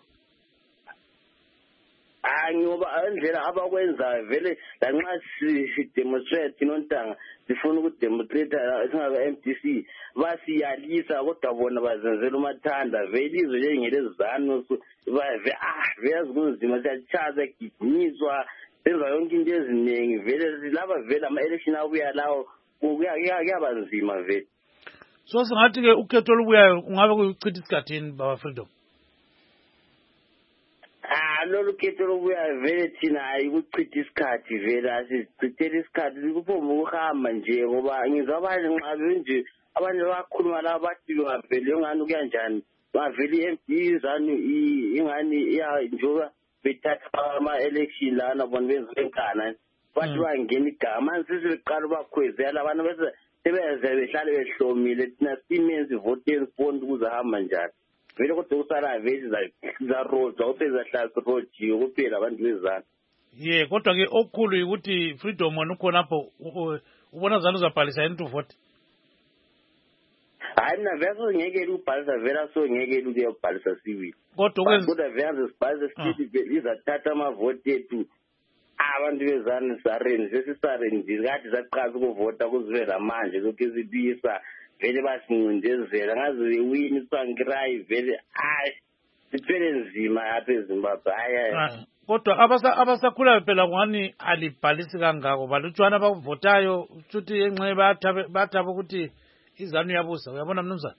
Ah ngoba indlela abakwenza vele lanxa si demonstrate nontanga sifuna ukudemonstrate singabe M D C basiyalisa kodwa bona bazenzela umathanda vele izwe njengelezizano ve ah veyazi kunzima siyachaza gijinyiswa benza yonke into eziningi vele laba vele ama election abuya lawo kuyabanzima vele. So singathi ke ukhetho olubuyayo ungabe kuyichitha isikhathini baba Freedom? Ah lolu khetho lobuya vele thina ayikuchitha isikhathi vele asichithela isikhathi kuphuma ukuhamba nje ngoba ngizwa abanye nxa nje abantu bakhuluma la bathi ngavele ngani kuyanjani bavele i-M D zanu ingani iya njoba bethatha ama election lana bona benza enkana bathi bangena igama sisiqala bakhwezela abantu bese sebeze behlale behlomile thina simenze voting fund kuzahamba njani vele kodwa usala vezi za road zawusezahlala road yokuphela abantu bezana. Yeah kodwa ke okukhulu ukuthi Freedom wena ukhona lapho ubona zalo uzabhalisa into vote. Hayi mina vese ngeke ukubhalisa vela so ngeke ukubhalisa civil. Kodwa ukwenza kodwa vele sibhalisa civil izathatha ama vote ethu abantu bezana sareni sesisareni kathi saqala ukuvota kuzivela manje lokhu izibisa vele basincindezela ngaze bewini sangirayi vele hayi sithwele nzima apha eZimbabwe hayi. Kodwa abasa abasakhulayo phela ngani alibhalisi kangako balutshwana abavotayo futhi enxe bathabe bathabe ukuthi izanu yabusa uyabona mnumzana.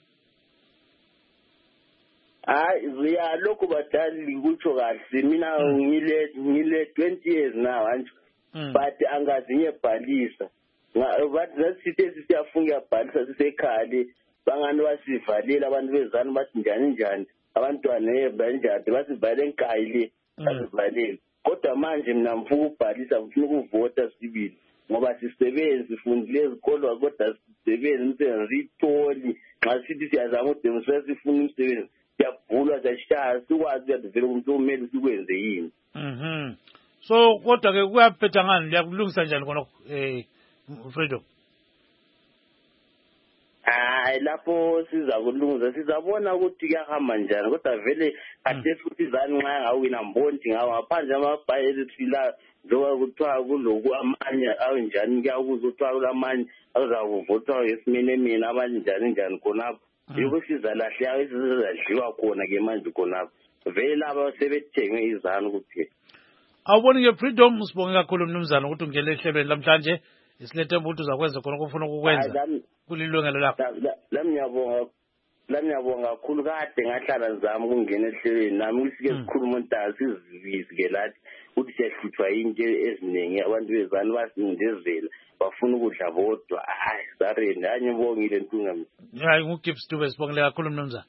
Hayi ziya lokho badali kutsho kahle mina ngile ngile twenty years now anje but angazinye bhalisa bathi zasithe sisiyafunga bhalisa sisekhali bangani basivalela abantu bezanu bathi njani njani abantwana banjani basivale enkayile basivalele kodwa manje mina mfuku ubhalisa ngifuna ukuvota sibili ngoba sisebenzi sifundile ezikolo kodwa sisebenzi umsebenzi itholi xa sithi siyazama udemonstrate sifuna umsebenzi siyabhulwa siyashaya sikwazi ukuvela umuntu omele sikwenze yini. Mhm. So kodwa ke kuyaphetha ngani liyakulungisa njani khona eh Freedom? Hayi lapho siza kulungisa sizabona ukuthi kuyahamba njani kodwa vele kade futhi izani nxa ngawina mbonti ngawo ngaphandle amabhayeli thila njengoba kuthiwa kuloku amanye awunjani kuyakuza kuthiwa kulamanye azakuvotwa esimene mina abanjani njani khonapho yiko sizalahle esizadliwa khona ke manje khonapho vele laba sebethenge izanu kuphela. Awuboni ke Freedom usibonge kakhulu mnumzana ukuthi ungele ehlebeni lamhlanje isilethe umuntu uzakwenza khona ukufuna ukukwenza kulilungelo lakho. Lami ngiyabonga lami ngiyabonga kakhulu kade ngahlala nzama ukungena ehlelweni nami usike sikhuluma ontasi izivisi ke lathi ukuthi siyahluthwa into eziningi abantu bezani basindezela bafuna ukudla bodwa hayi sareni hayi ngibongile ntunga mina. Hayi nguGibbs Dube sibongile kakhulu mnumzana.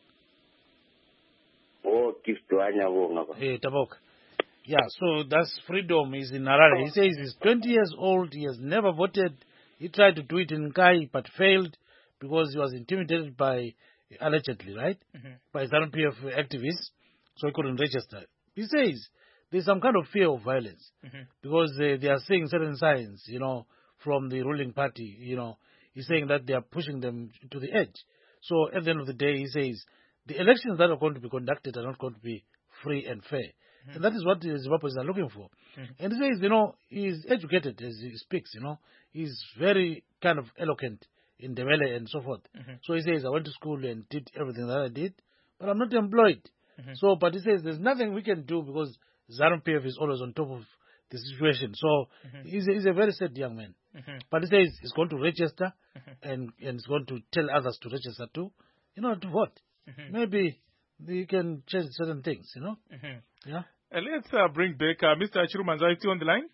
Oh Gibbs Dube ngiyabonga ba. Eh taboka. Yeah, so that's Freedom. He's in Harare. He says he's twenty years old. He has never voted. He tried to do it in Kai, but failed because he was intimidated by, allegedly, right? Mm-hmm. By ZANU-P F activists, so he couldn't register. He says there's some kind of fear of violence mm-hmm. because they, they are seeing certain signs, you know, from the ruling party, you know. He's saying that they are pushing them to the edge. So at the end of the day, he says the elections that are going to be conducted are not going to be free and fair. Mm-hmm. And that is what the Zimbabweans are looking for. Mm-hmm. And he says, you know, he's educated as he speaks, you know. He's very kind of eloquent in Ndebele and so forth. Mm-hmm. So he says, I went to school and did everything that I did, but I'm not employed. Mm-hmm. So, but he says, there's nothing we can do because ZANU-P F is always on top of the situation. So mm-hmm. he's, a, he's a very sad young man. Mm-hmm. But he says he's going to register mm-hmm. and, and he's going to tell others to register too, in order to vote. Mm-hmm. Maybe he can change certain things, you know. Mm-hmm. Yeah. Uh, let's uh, bring back uh, Mister Chirumanzo. Is he on the line?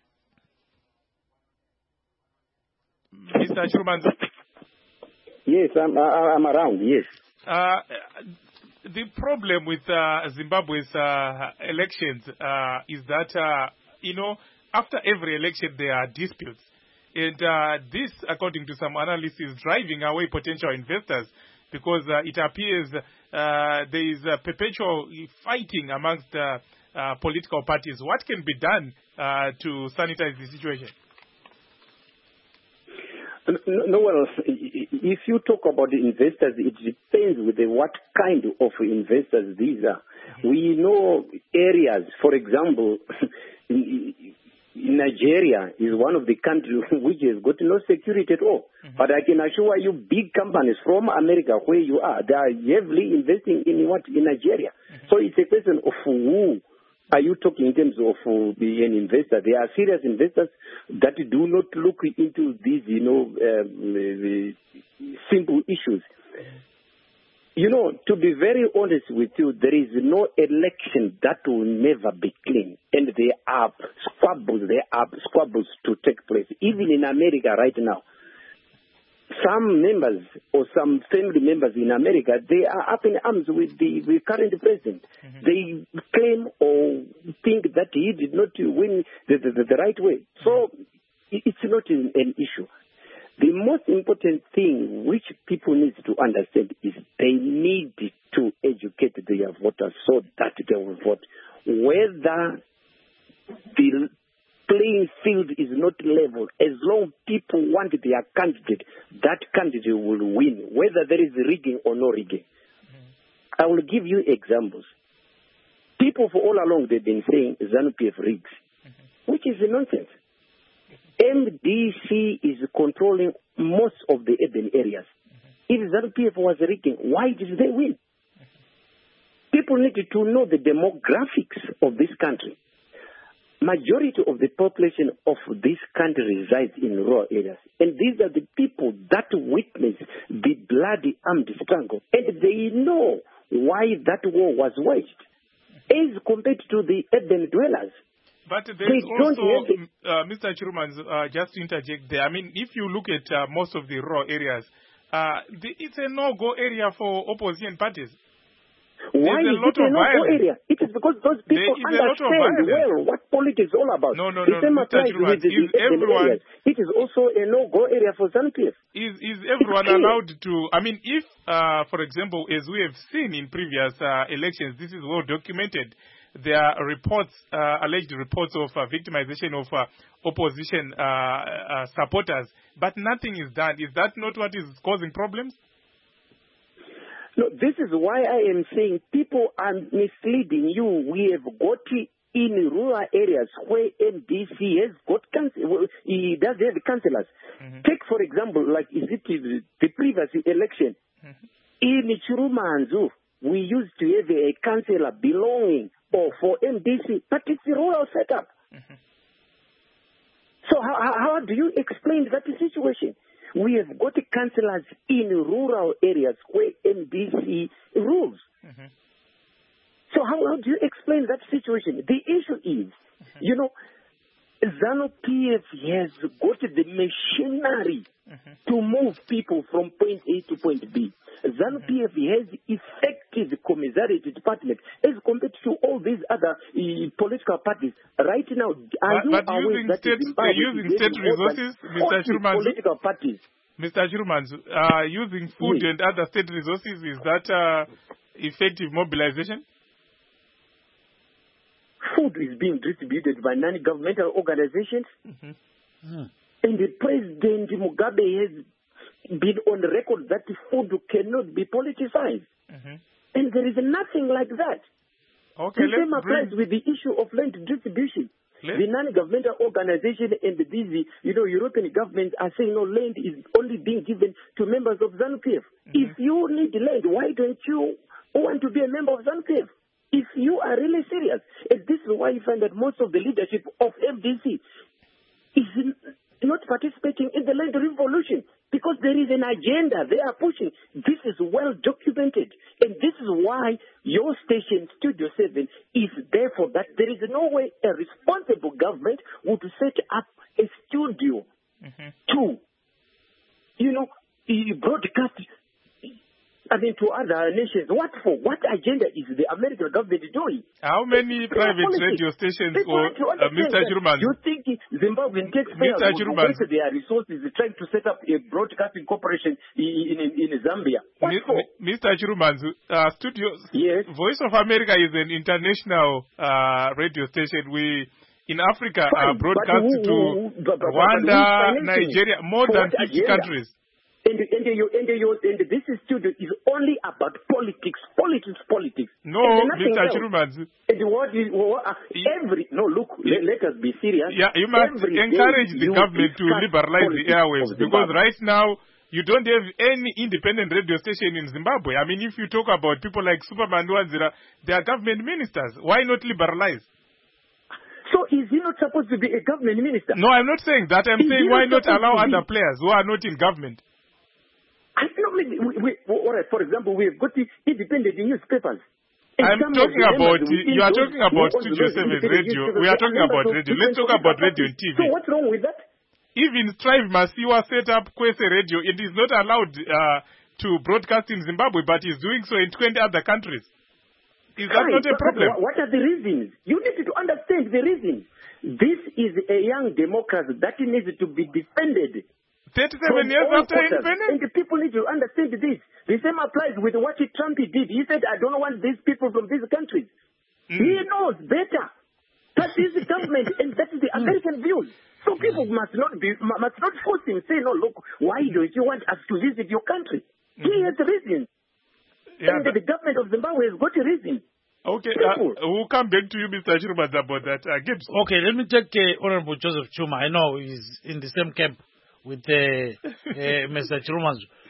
Mister Chirumanzo? Yes, I'm, I'm around, yes. Uh, the problem with uh, Zimbabwe's uh, elections uh, is that, uh, you know, after every election there are disputes. And uh, this, according to some analysts, is driving away potential investors because uh, it appears uh, there is a perpetual fighting amongst uh, uh, political parties. What can be done uh, to sanitize the situation? No, no, well, if you talk about the investors, it depends with the, what kind of investors these are. Mm-hmm. We know areas, for example, Nigeria is one of the countries which has got no security at all. Mm-hmm. But I can assure you, big companies from America, where you are, they are heavily investing in what in Nigeria. Mm-hmm. So it's a question of who are you talking in terms of uh, being an investor. There are serious investors that do not look into these, you know, um, uh, simple issues. You know, to be very honest with you, there is no election that will never be clean. And there are squabbles, there are squabbles to take place. Even in America right now, some members or some family members in America, they are up in arms with the, the current president. Mm-hmm. They claim or think that he did not win the, the, the right way. So it's not an, an issue. The most important thing which people need to understand is they need to educate their voters so that they will vote. Whether the playing field is not level, as long as people want their candidate, that candidate will win, whether there is rigging or no rigging. Mm-hmm. I will give you examples. People for all along, they've been saying ZANU-P F rigs, mm-hmm. which is nonsense. M D C is controlling most of the urban areas. Mm-hmm. if ZANU P F was rigging, why did they win? People need to know the demographics of this country. Majority of the population of this country resides in rural areas. And these are the people that witness the bloody armed struggle. And they know why that war was waged as compared to the urban dwellers. But there's also, uh, Mister Chirumans, uh, just to interject there, I mean, if you look at uh, most of the rural areas, uh, the, it's a no-go area for opposition parties. Why is it a no-go area? It is because those people understand well what politics is all about. No, no, the no. Mister Chirumans, is everyone... Areas. It is also a no-go area for ZANU P F. Is, is everyone allowed to... I mean, if, uh, for example, as we have seen in previous uh, elections, this is well documented, there are reports, uh, alleged reports of uh, victimization of uh, opposition uh, uh, supporters, but nothing is done. Is that not what is causing problems? No, this is why I am saying people are misleading you. We have got in rural areas where M D C has got council, he does have councillors. Mm-hmm. Take, for example, like is it the previous election. Mm-hmm. In Chirumanzu, we used to have a councillor belonging or for M D C, but it's a rural setup. Mm-hmm. So how, how do you explain that situation? We have got councillors in rural areas where M D C rules. Mm-hmm. So how, how do you explain that situation? The issue is, mm-hmm. you know, ZANU P F has got the machinery mm-hmm. to move people from point A to point B. ZANU P F has effective commissariat department as compared to all these other uh, political parties. Right now, are but, you but aware using that state, Zimbabwe using state resources, Mister Chirumans, political parties? Mister Chirumans, uh, using food yes. and other state resources, is that uh, effective mobilization? Food is being distributed by non-governmental organizations. Mm-hmm. Mm. And the President Mugabe has been on record that food cannot be politicized. Mm-hmm. And there is nothing like that. Okay, the same applies with the issue of land distribution. Let's... The non-governmental organization and these, you know, European governments are saying no, land is only being given to members of ZANU P F. Mm-hmm. If you need land, why don't you want to be a member of ZANU P F? If you are really serious, and this is why you find that most of the leadership of F D C is not participating in the land revolution because there is an agenda they are pushing. This is well documented, and this is why your station, Studio seven, is there for that. There is no way a responsible government would set up a studio mm-hmm. to, you know, broadcast. I mean, to other nations. What for? What agenda is the American government doing? How many private radio stations for uh, Mister Chirumans? You think Zimbabwean taxpayers will waste their resources trying to set up a broadcasting corporation in, in, in Zambia? What Mi- for? Mister Chirumans, uh, studio, yes. Voice of America is an international uh, radio station. We, in Africa, Fine, are broadcast who, to who, but, but, Rwanda, Nigeria, more than fifty agenda? countries. And, and, you, and, you, and this studio is only about politics, politics, politics. No, Mister Chirumans. And what is what, uh, every no look? Let, let us be serious. Yeah, you must every encourage the government to liberalize the airwaves because right now you don't have any independent radio station in Zimbabwe. I mean, if you talk about people like Superman Wanzira, they are government ministers. Why not liberalize? So is he not supposed to be a government minister? No, I'm not saying that. I'm is saying why not allow other be? players who are not in government? I know, we, we, all right, for example, we have got the independent newspapers. And I'm talking about, you are talking about Studio seven radio. We are talking about radio. Let's talk about radio and T V. So what's wrong with that? Even Strive Masiwa set up Kwese Radio. It is not allowed uh, to broadcast in Zimbabwe, but is doing so in twenty other countries. Is that Fine, not a problem? What are the reasons? You need to understand the reasons. This is a young democracy that needs to be defended. thirty-seven years after independence? And the people need to understand this. The same applies with what Trump did. He said, I don't want these people from these countries. Mm. He knows better. That is the government, and that is the American views. So people must not be, must not force him, say, no, look, why don't you want us to visit your country? Mm. He has reasons. Yeah, and the government of Zimbabwe has got a reason. Okay, uh, we'll come back to you, Mister Chirumans, about that. Uh, Gibbs. Okay, let me take uh, Honorable Joseph Chuma. I know he's in the same camp with uh, uh, Mister Chirumans.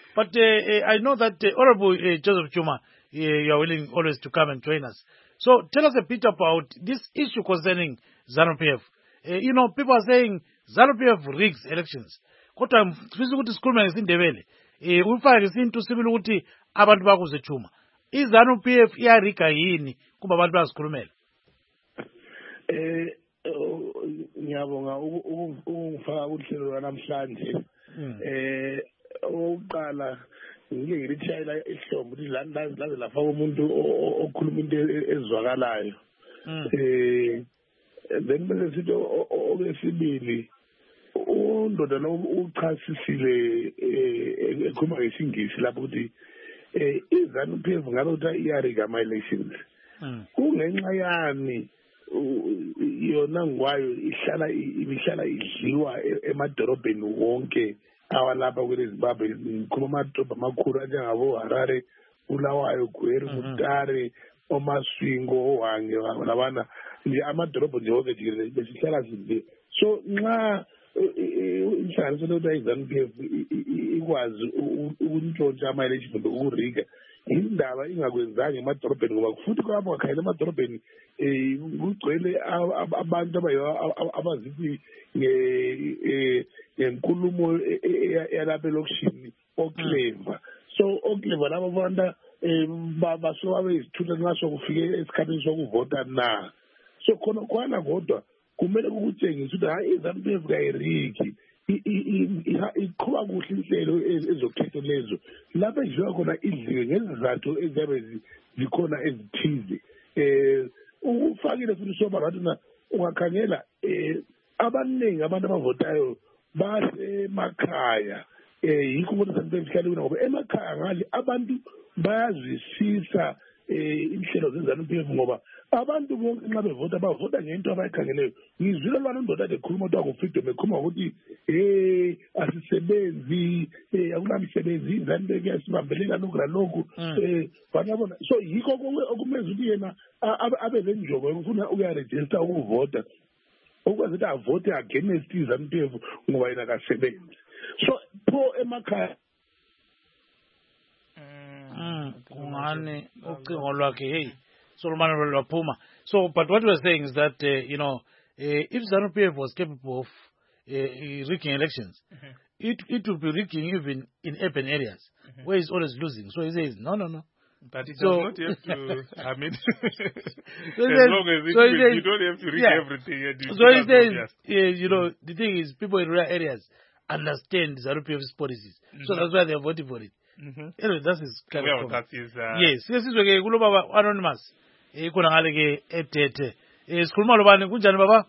But uh, I know that uh, Honorable uh, Joseph Chuma, uh, you are willing always to come and join us. So tell us a bit about this issue concerning ZANU-P F. Uh, you know, people are saying ZANU-P F rigs elections. Kodwa mfisa ukuthi sikhulume ngesindebele. Eh ufake isintu sibili ukuthi abantu bakuze Chuma. IZANU-P F iyariga yini kuba abantu bazikhulumela? Eh ngiyabonga ukungifaka uhlelo lwanamhlanje. Eh oqala ngike ngilitshayela ihlombe ukuthi la laze lafa umuntu okhuluma into ezwakalayo. Eh then bese sithi okwesibili undoda lo uchasisile ekhuluma ngesingisi lapho ukuthi eh iZANU-P F ngabe uthi iyariga ama elections. Kungenxa yani yona ngwayo ihlala ibihlala idliwa emadorobheni wonke awalapha kwele Zimbabwe ngikhuluma amadorobha amakhulu njengabo Harare, Bulawayo, Gweru, Mutare, oMasvingo, oHwange labana nje amadorobha nje wonke jikelele besihlala sidle. So nxa inhlanganiso lota iZANU-P F ikwazi ukuntshontsha ama-election ukuriga indaba ingakwenzanga emadorobheni ngoba futhi kwabo kwakhayela emadorobheni um kugcwele abantu abazithi ngenkulumo yalapha elokishini oClever. So oClever laba bantu um basuke babe yisithutha nxa sokufike esikhathini sokuvota na. So khona khona kodwa kumele ukutshengisa ukuthi hayi iZANU-P F kayirigi iqhuba kuhle inhlelo ezokhetho lezo lapha edliwa khona idliwe ngezizathu eziyabe zikhona ezithize. Um ufakile futhi soba ngathi na ungakhangela um abaningi abantu abavotayo basemakhaya um yikho ukuthi iZANU-P F ihlale kuna ngoba emakhaya ngale abantu bayazwisisa um inhlelo zeZANU-P F ngoba abantu bonke nxa bevota bavota ngento abayikhangeleyo. Ngizwile lwana undoda ade khuluma ukuthi akufreedom ekhuluma ukuthi eh asisebenzi eh akunamisebenzi iZANU-P F yasibambelela lokhu nalokhu eh bayabona. So yikho okumenza ukuthi yena abe lenjongo yokufuna ukuyaregister ukuvota ukwazi ukuthi avote against iZANU-P F ngoba yena akasebenzi. So pho emakhaya mm kungani ucingo lwakhe hey Solomon Lwapuma. So, but what we're saying is that, uh, you know, uh, if ZANU-P F was capable of uh, rigging elections, mm-hmm. it it would be rigging even in urban areas, mm-hmm. where it's always losing. So he says, no, no, no. But it so, does not have to, I mean, so as says, long as it so will, says, you don't have to rig yeah. everything. You so he says, yeah, you know, mm-hmm. the thing is, people in rural areas understand ZANU-P F's policies. Mm-hmm. So that's why they're voting for it. Mm-hmm. Anyway, that's his kind well, of that is, uh, yes, yes, is okay. Kulo baba anonymous. Eh kuna ngale ke etete. Eh sikhuluma lo bani kunjani baba?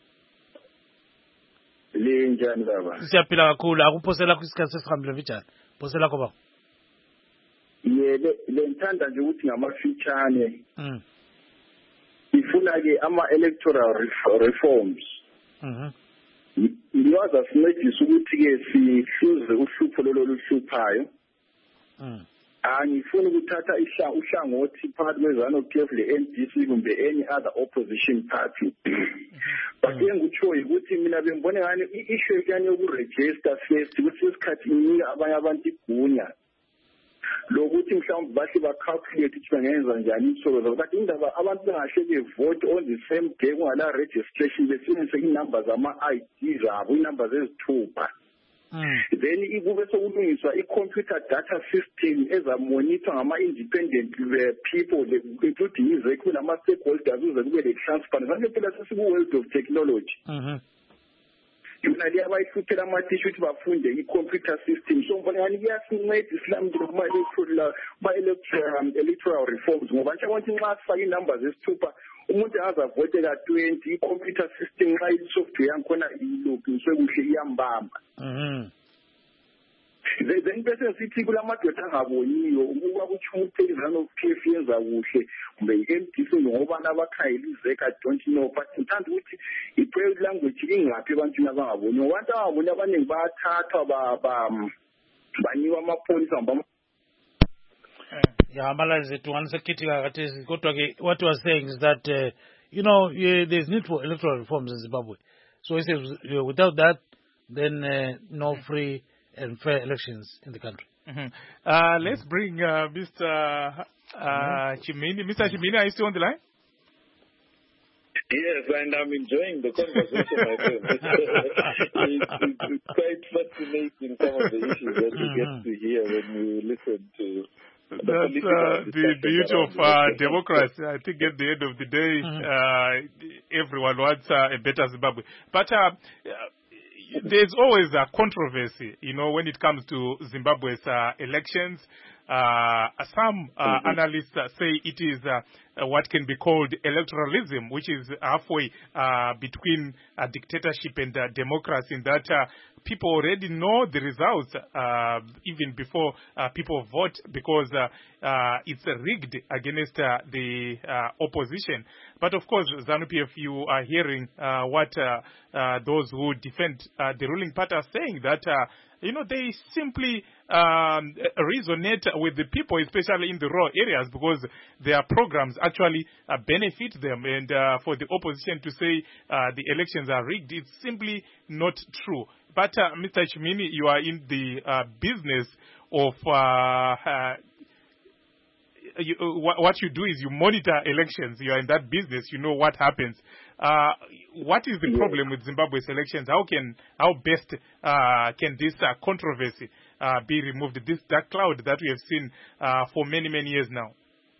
Linjani baba? Siyaphila kakhulu akuphosela kwisikhathi sesihambile mfijana. Phosela ko baba. Yele lentanda nje ukuthi ngamafitshane. Mhm. Ifuna ke ama electoral reforms. Mhm. Ngiyaza sincedisa ukuthi ke sihluze uhlupho lolo luhluphayo. Mhm. Angifuni ukuthatha ihla uhlangothi phakathi kweZANU-P F le-N D C kumbe any other opposition party. But engikutsho ukuthi mina bengibone ngani i-issue yani yokuregister first ukuthi isikhathi inika abanye abantu igunya lokuthi mhlawumbe bahle bacalculate ukuthi bangenza njani isolo zabo kanti indaba abantu bengahle bevote on the same day kungala registration besebenzise inumber zama-I D zabo inumber zezithupha. Then ikube sokulungiswa i-computer data system ezamonitor ngama-independent people including izekhu nama-stakeholders uze kube le-transparency. Manje phela sesiku-world of technology. Yona le abayihluphela amatisha ukuthi bafunde i-computer system. So ngibona ngani kuyasinceda isilamdile kuma-electoral reforms ngoba nje abantu nxa sifake inumber zesithupha umuntu angazavote ka-twenty i-computer system nxa i-software yankhona ilungiswe kuhle iyambamba. Mhm. Then bese sithi kulamadoda angaboniyo ukuba kuthi umuntu iZANU-P F yenza kuhle kumbe i-M D C ngoba nabakhayela izeka don't know but ngithanda ukuthi i-prayer language ingaphi ebantwini abangaboni. Abantu abangaboni abaningi bayathathwa banikwa amapholisa ngoba yeah amalazi to one sekitika kathesi kodwa ke what was saying is that uh, you know yeah, there's need for electoral reforms in Zimbabwe. So he says uh, without that then uh, no free and fair elections in the country. Mm-hmm. Uh, let's bring uh, Mister Uh, Chimini. Mister Chimini, are you still on the line? Yes, and I'm enjoying the conversation, my friend. it's, it's, it's quite fascinating, some of the issues that you get to hear when you listen to the That's uh, the beauty of uh, democracy. I think at the end of the day, mm-hmm. uh, everyone wants uh, a better Zimbabwe. But uh, there's always a controversy, you know, when it comes to Zimbabwe's uh, elections. Uh, some uh, mm-hmm. analysts uh, say it is uh, uh, what can be called electoralism, which is halfway uh, between uh, dictatorship and uh, democracy, in that uh, people already know the results uh, even before uh, people vote, because uh, uh, it's uh, rigged against uh, the uh, opposition. But of course, ZANU-P F, you are hearing uh, what uh, uh, those who defend uh, the ruling party are saying, that uh, you know, they simply um, resonate with the people, especially in the rural areas, because their programs actually uh, benefit them. And uh, for the opposition to say uh, the elections are rigged, it's simply not true. But uh, Mister Chimini, you are in the uh, business of uh, uh, You, uh, what, what you do is you monitor elections. You are in that business. You know what happens. Uh, what is the problem with Zimbabwe's elections? How can, how best uh, can this uh, controversy uh, be removed? This dark cloud that we have seen uh, for many, many years now.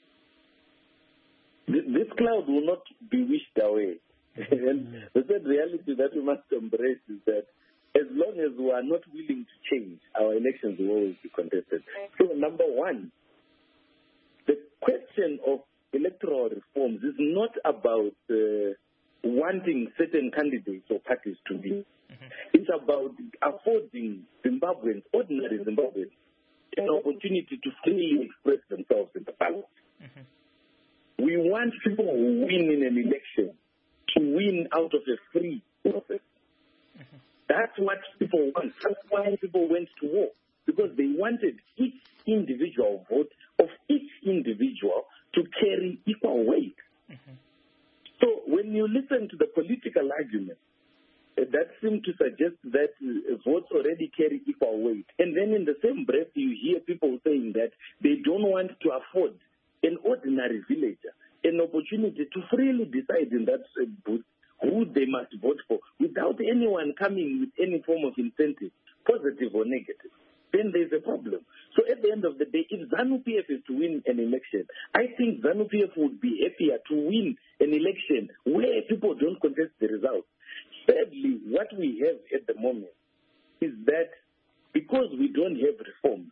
This, this cloud will not be wished away. And the third reality that we must embrace is that as long as we are not willing to change, our elections will always be contested. So, number one, the question of electoral reforms is not about uh, wanting certain candidates or parties to win. Mm-hmm. It's about affording Zimbabweans, ordinary Zimbabweans, an opportunity to freely express themselves in the ballot. Mm-hmm. We want people who win in an election to win out of a free process. Mm-hmm. That's what people want. That's why people went to war, because they wanted each individual vote of each individual to carry equal weight. Mm-hmm. So when you listen to the political argument, uh, that seem to suggest that uh, votes already carry equal weight. And then in the same breath, you hear people saying that they don't want to afford an ordinary villager an opportunity to freely decide in that uh, booth who they must vote for without anyone coming with any form of incentive, positive or negative. Then there's a problem. So at the end of the day, if ZANU-P F is to win an election, I think ZANU-P F would be happier to win an election where people don't contest the results. Thirdly, what we have at the moment is that because we don't have reforms,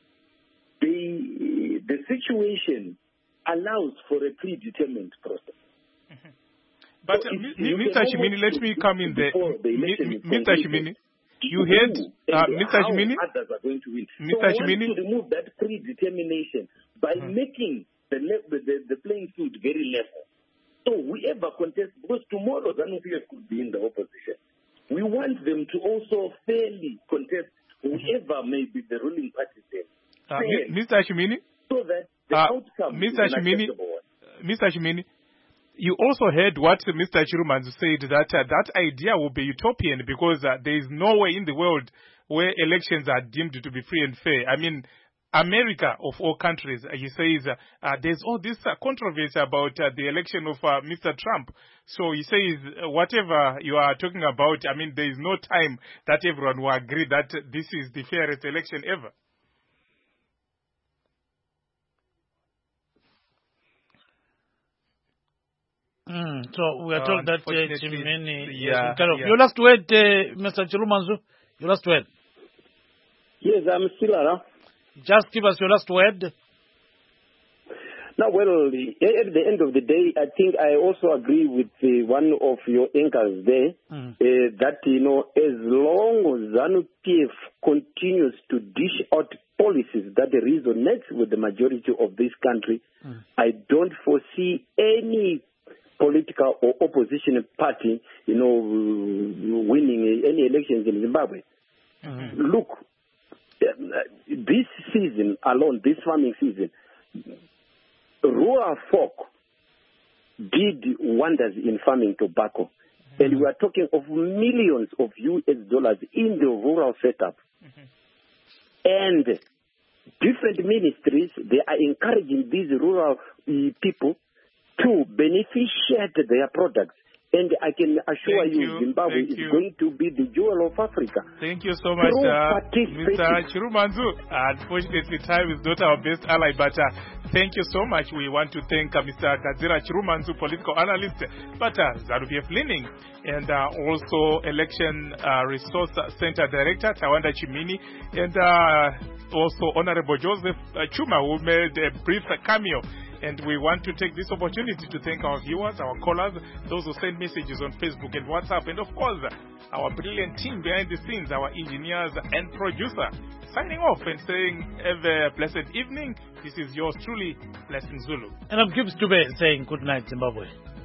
the, the situation allows for a predetermined process. Mm-hmm. But so uh, Mister Chimini, let me come in there. Mister Chimini, you heard uh, Mister Chimini? Others are going to win. Mister So Chimini? we want to remove that predetermination by hmm. making the, le- the the playing field very level. So whoever contests, because tomorrow ZANU-P F could be in the opposition. We want them to also fairly contest whoever may be the ruling party there. Uh, Mister Chimini? So that the uh, outcome Mister is an Chimini, acceptable one. Mister Chimini, you also heard what Mister Chirumanzu said, that uh, that idea will be utopian, because uh, there is no way in the world where elections are deemed to be free and fair. I mean, America, of all countries, uh, he says uh, uh, there's all this uh, controversy about uh, the election of uh, Mister Trump. So he says uh, whatever you are talking about, I mean, there is no time that everyone will agree that this is the fairest election ever. Mm, so we are told uh, that uh, Chimini, yeah, kind of, yeah. your last word, uh, Mister Chirumanzu, your last word. Yes, I'm still around. Just give us your last word. Now, well, at the end of the day, I think I also agree with uh, one of your anchors there, mm. uh, that, you know, as long as ZANU-P F continues to dish out policies that resonate with the majority of this country, mm. I don't foresee any political or opposition party, you know, winning any elections in Zimbabwe. Mm-hmm. Look, this season alone, this farming season, rural folk did wonders in farming tobacco. Mm-hmm. And we are talking of millions of U S dollars in the rural setup. Mm-hmm. And different ministries, they are encouraging these rural uh, people to beneficiate their products. And I can assure Thank you, you. Zimbabwe Thank is you. going to be the jewel of Africa. Thank you so much, Through uh, participating- Mister Chirumanzu. Unfortunately, time is not our best ally, but uh, thank you so much. We want to thank uh, Mister Gadzira Chirumanzu, political analyst, but uh, ZANU-P F Leaning, and uh, also Election uh, Resource Center Director, Tawanda Chimini, and uh, also Honorable Joseph uh, Chuma, who made a brief cameo. And we want to take this opportunity to thank our viewers, our callers, those who send messages on Facebook and WhatsApp, and of course, our brilliant team behind the scenes, our engineers and producer. Signing off and saying, have a blessed evening. This is yours truly, Blessing Zulu. And I'm Gibbs Dube saying good night, Zimbabwe.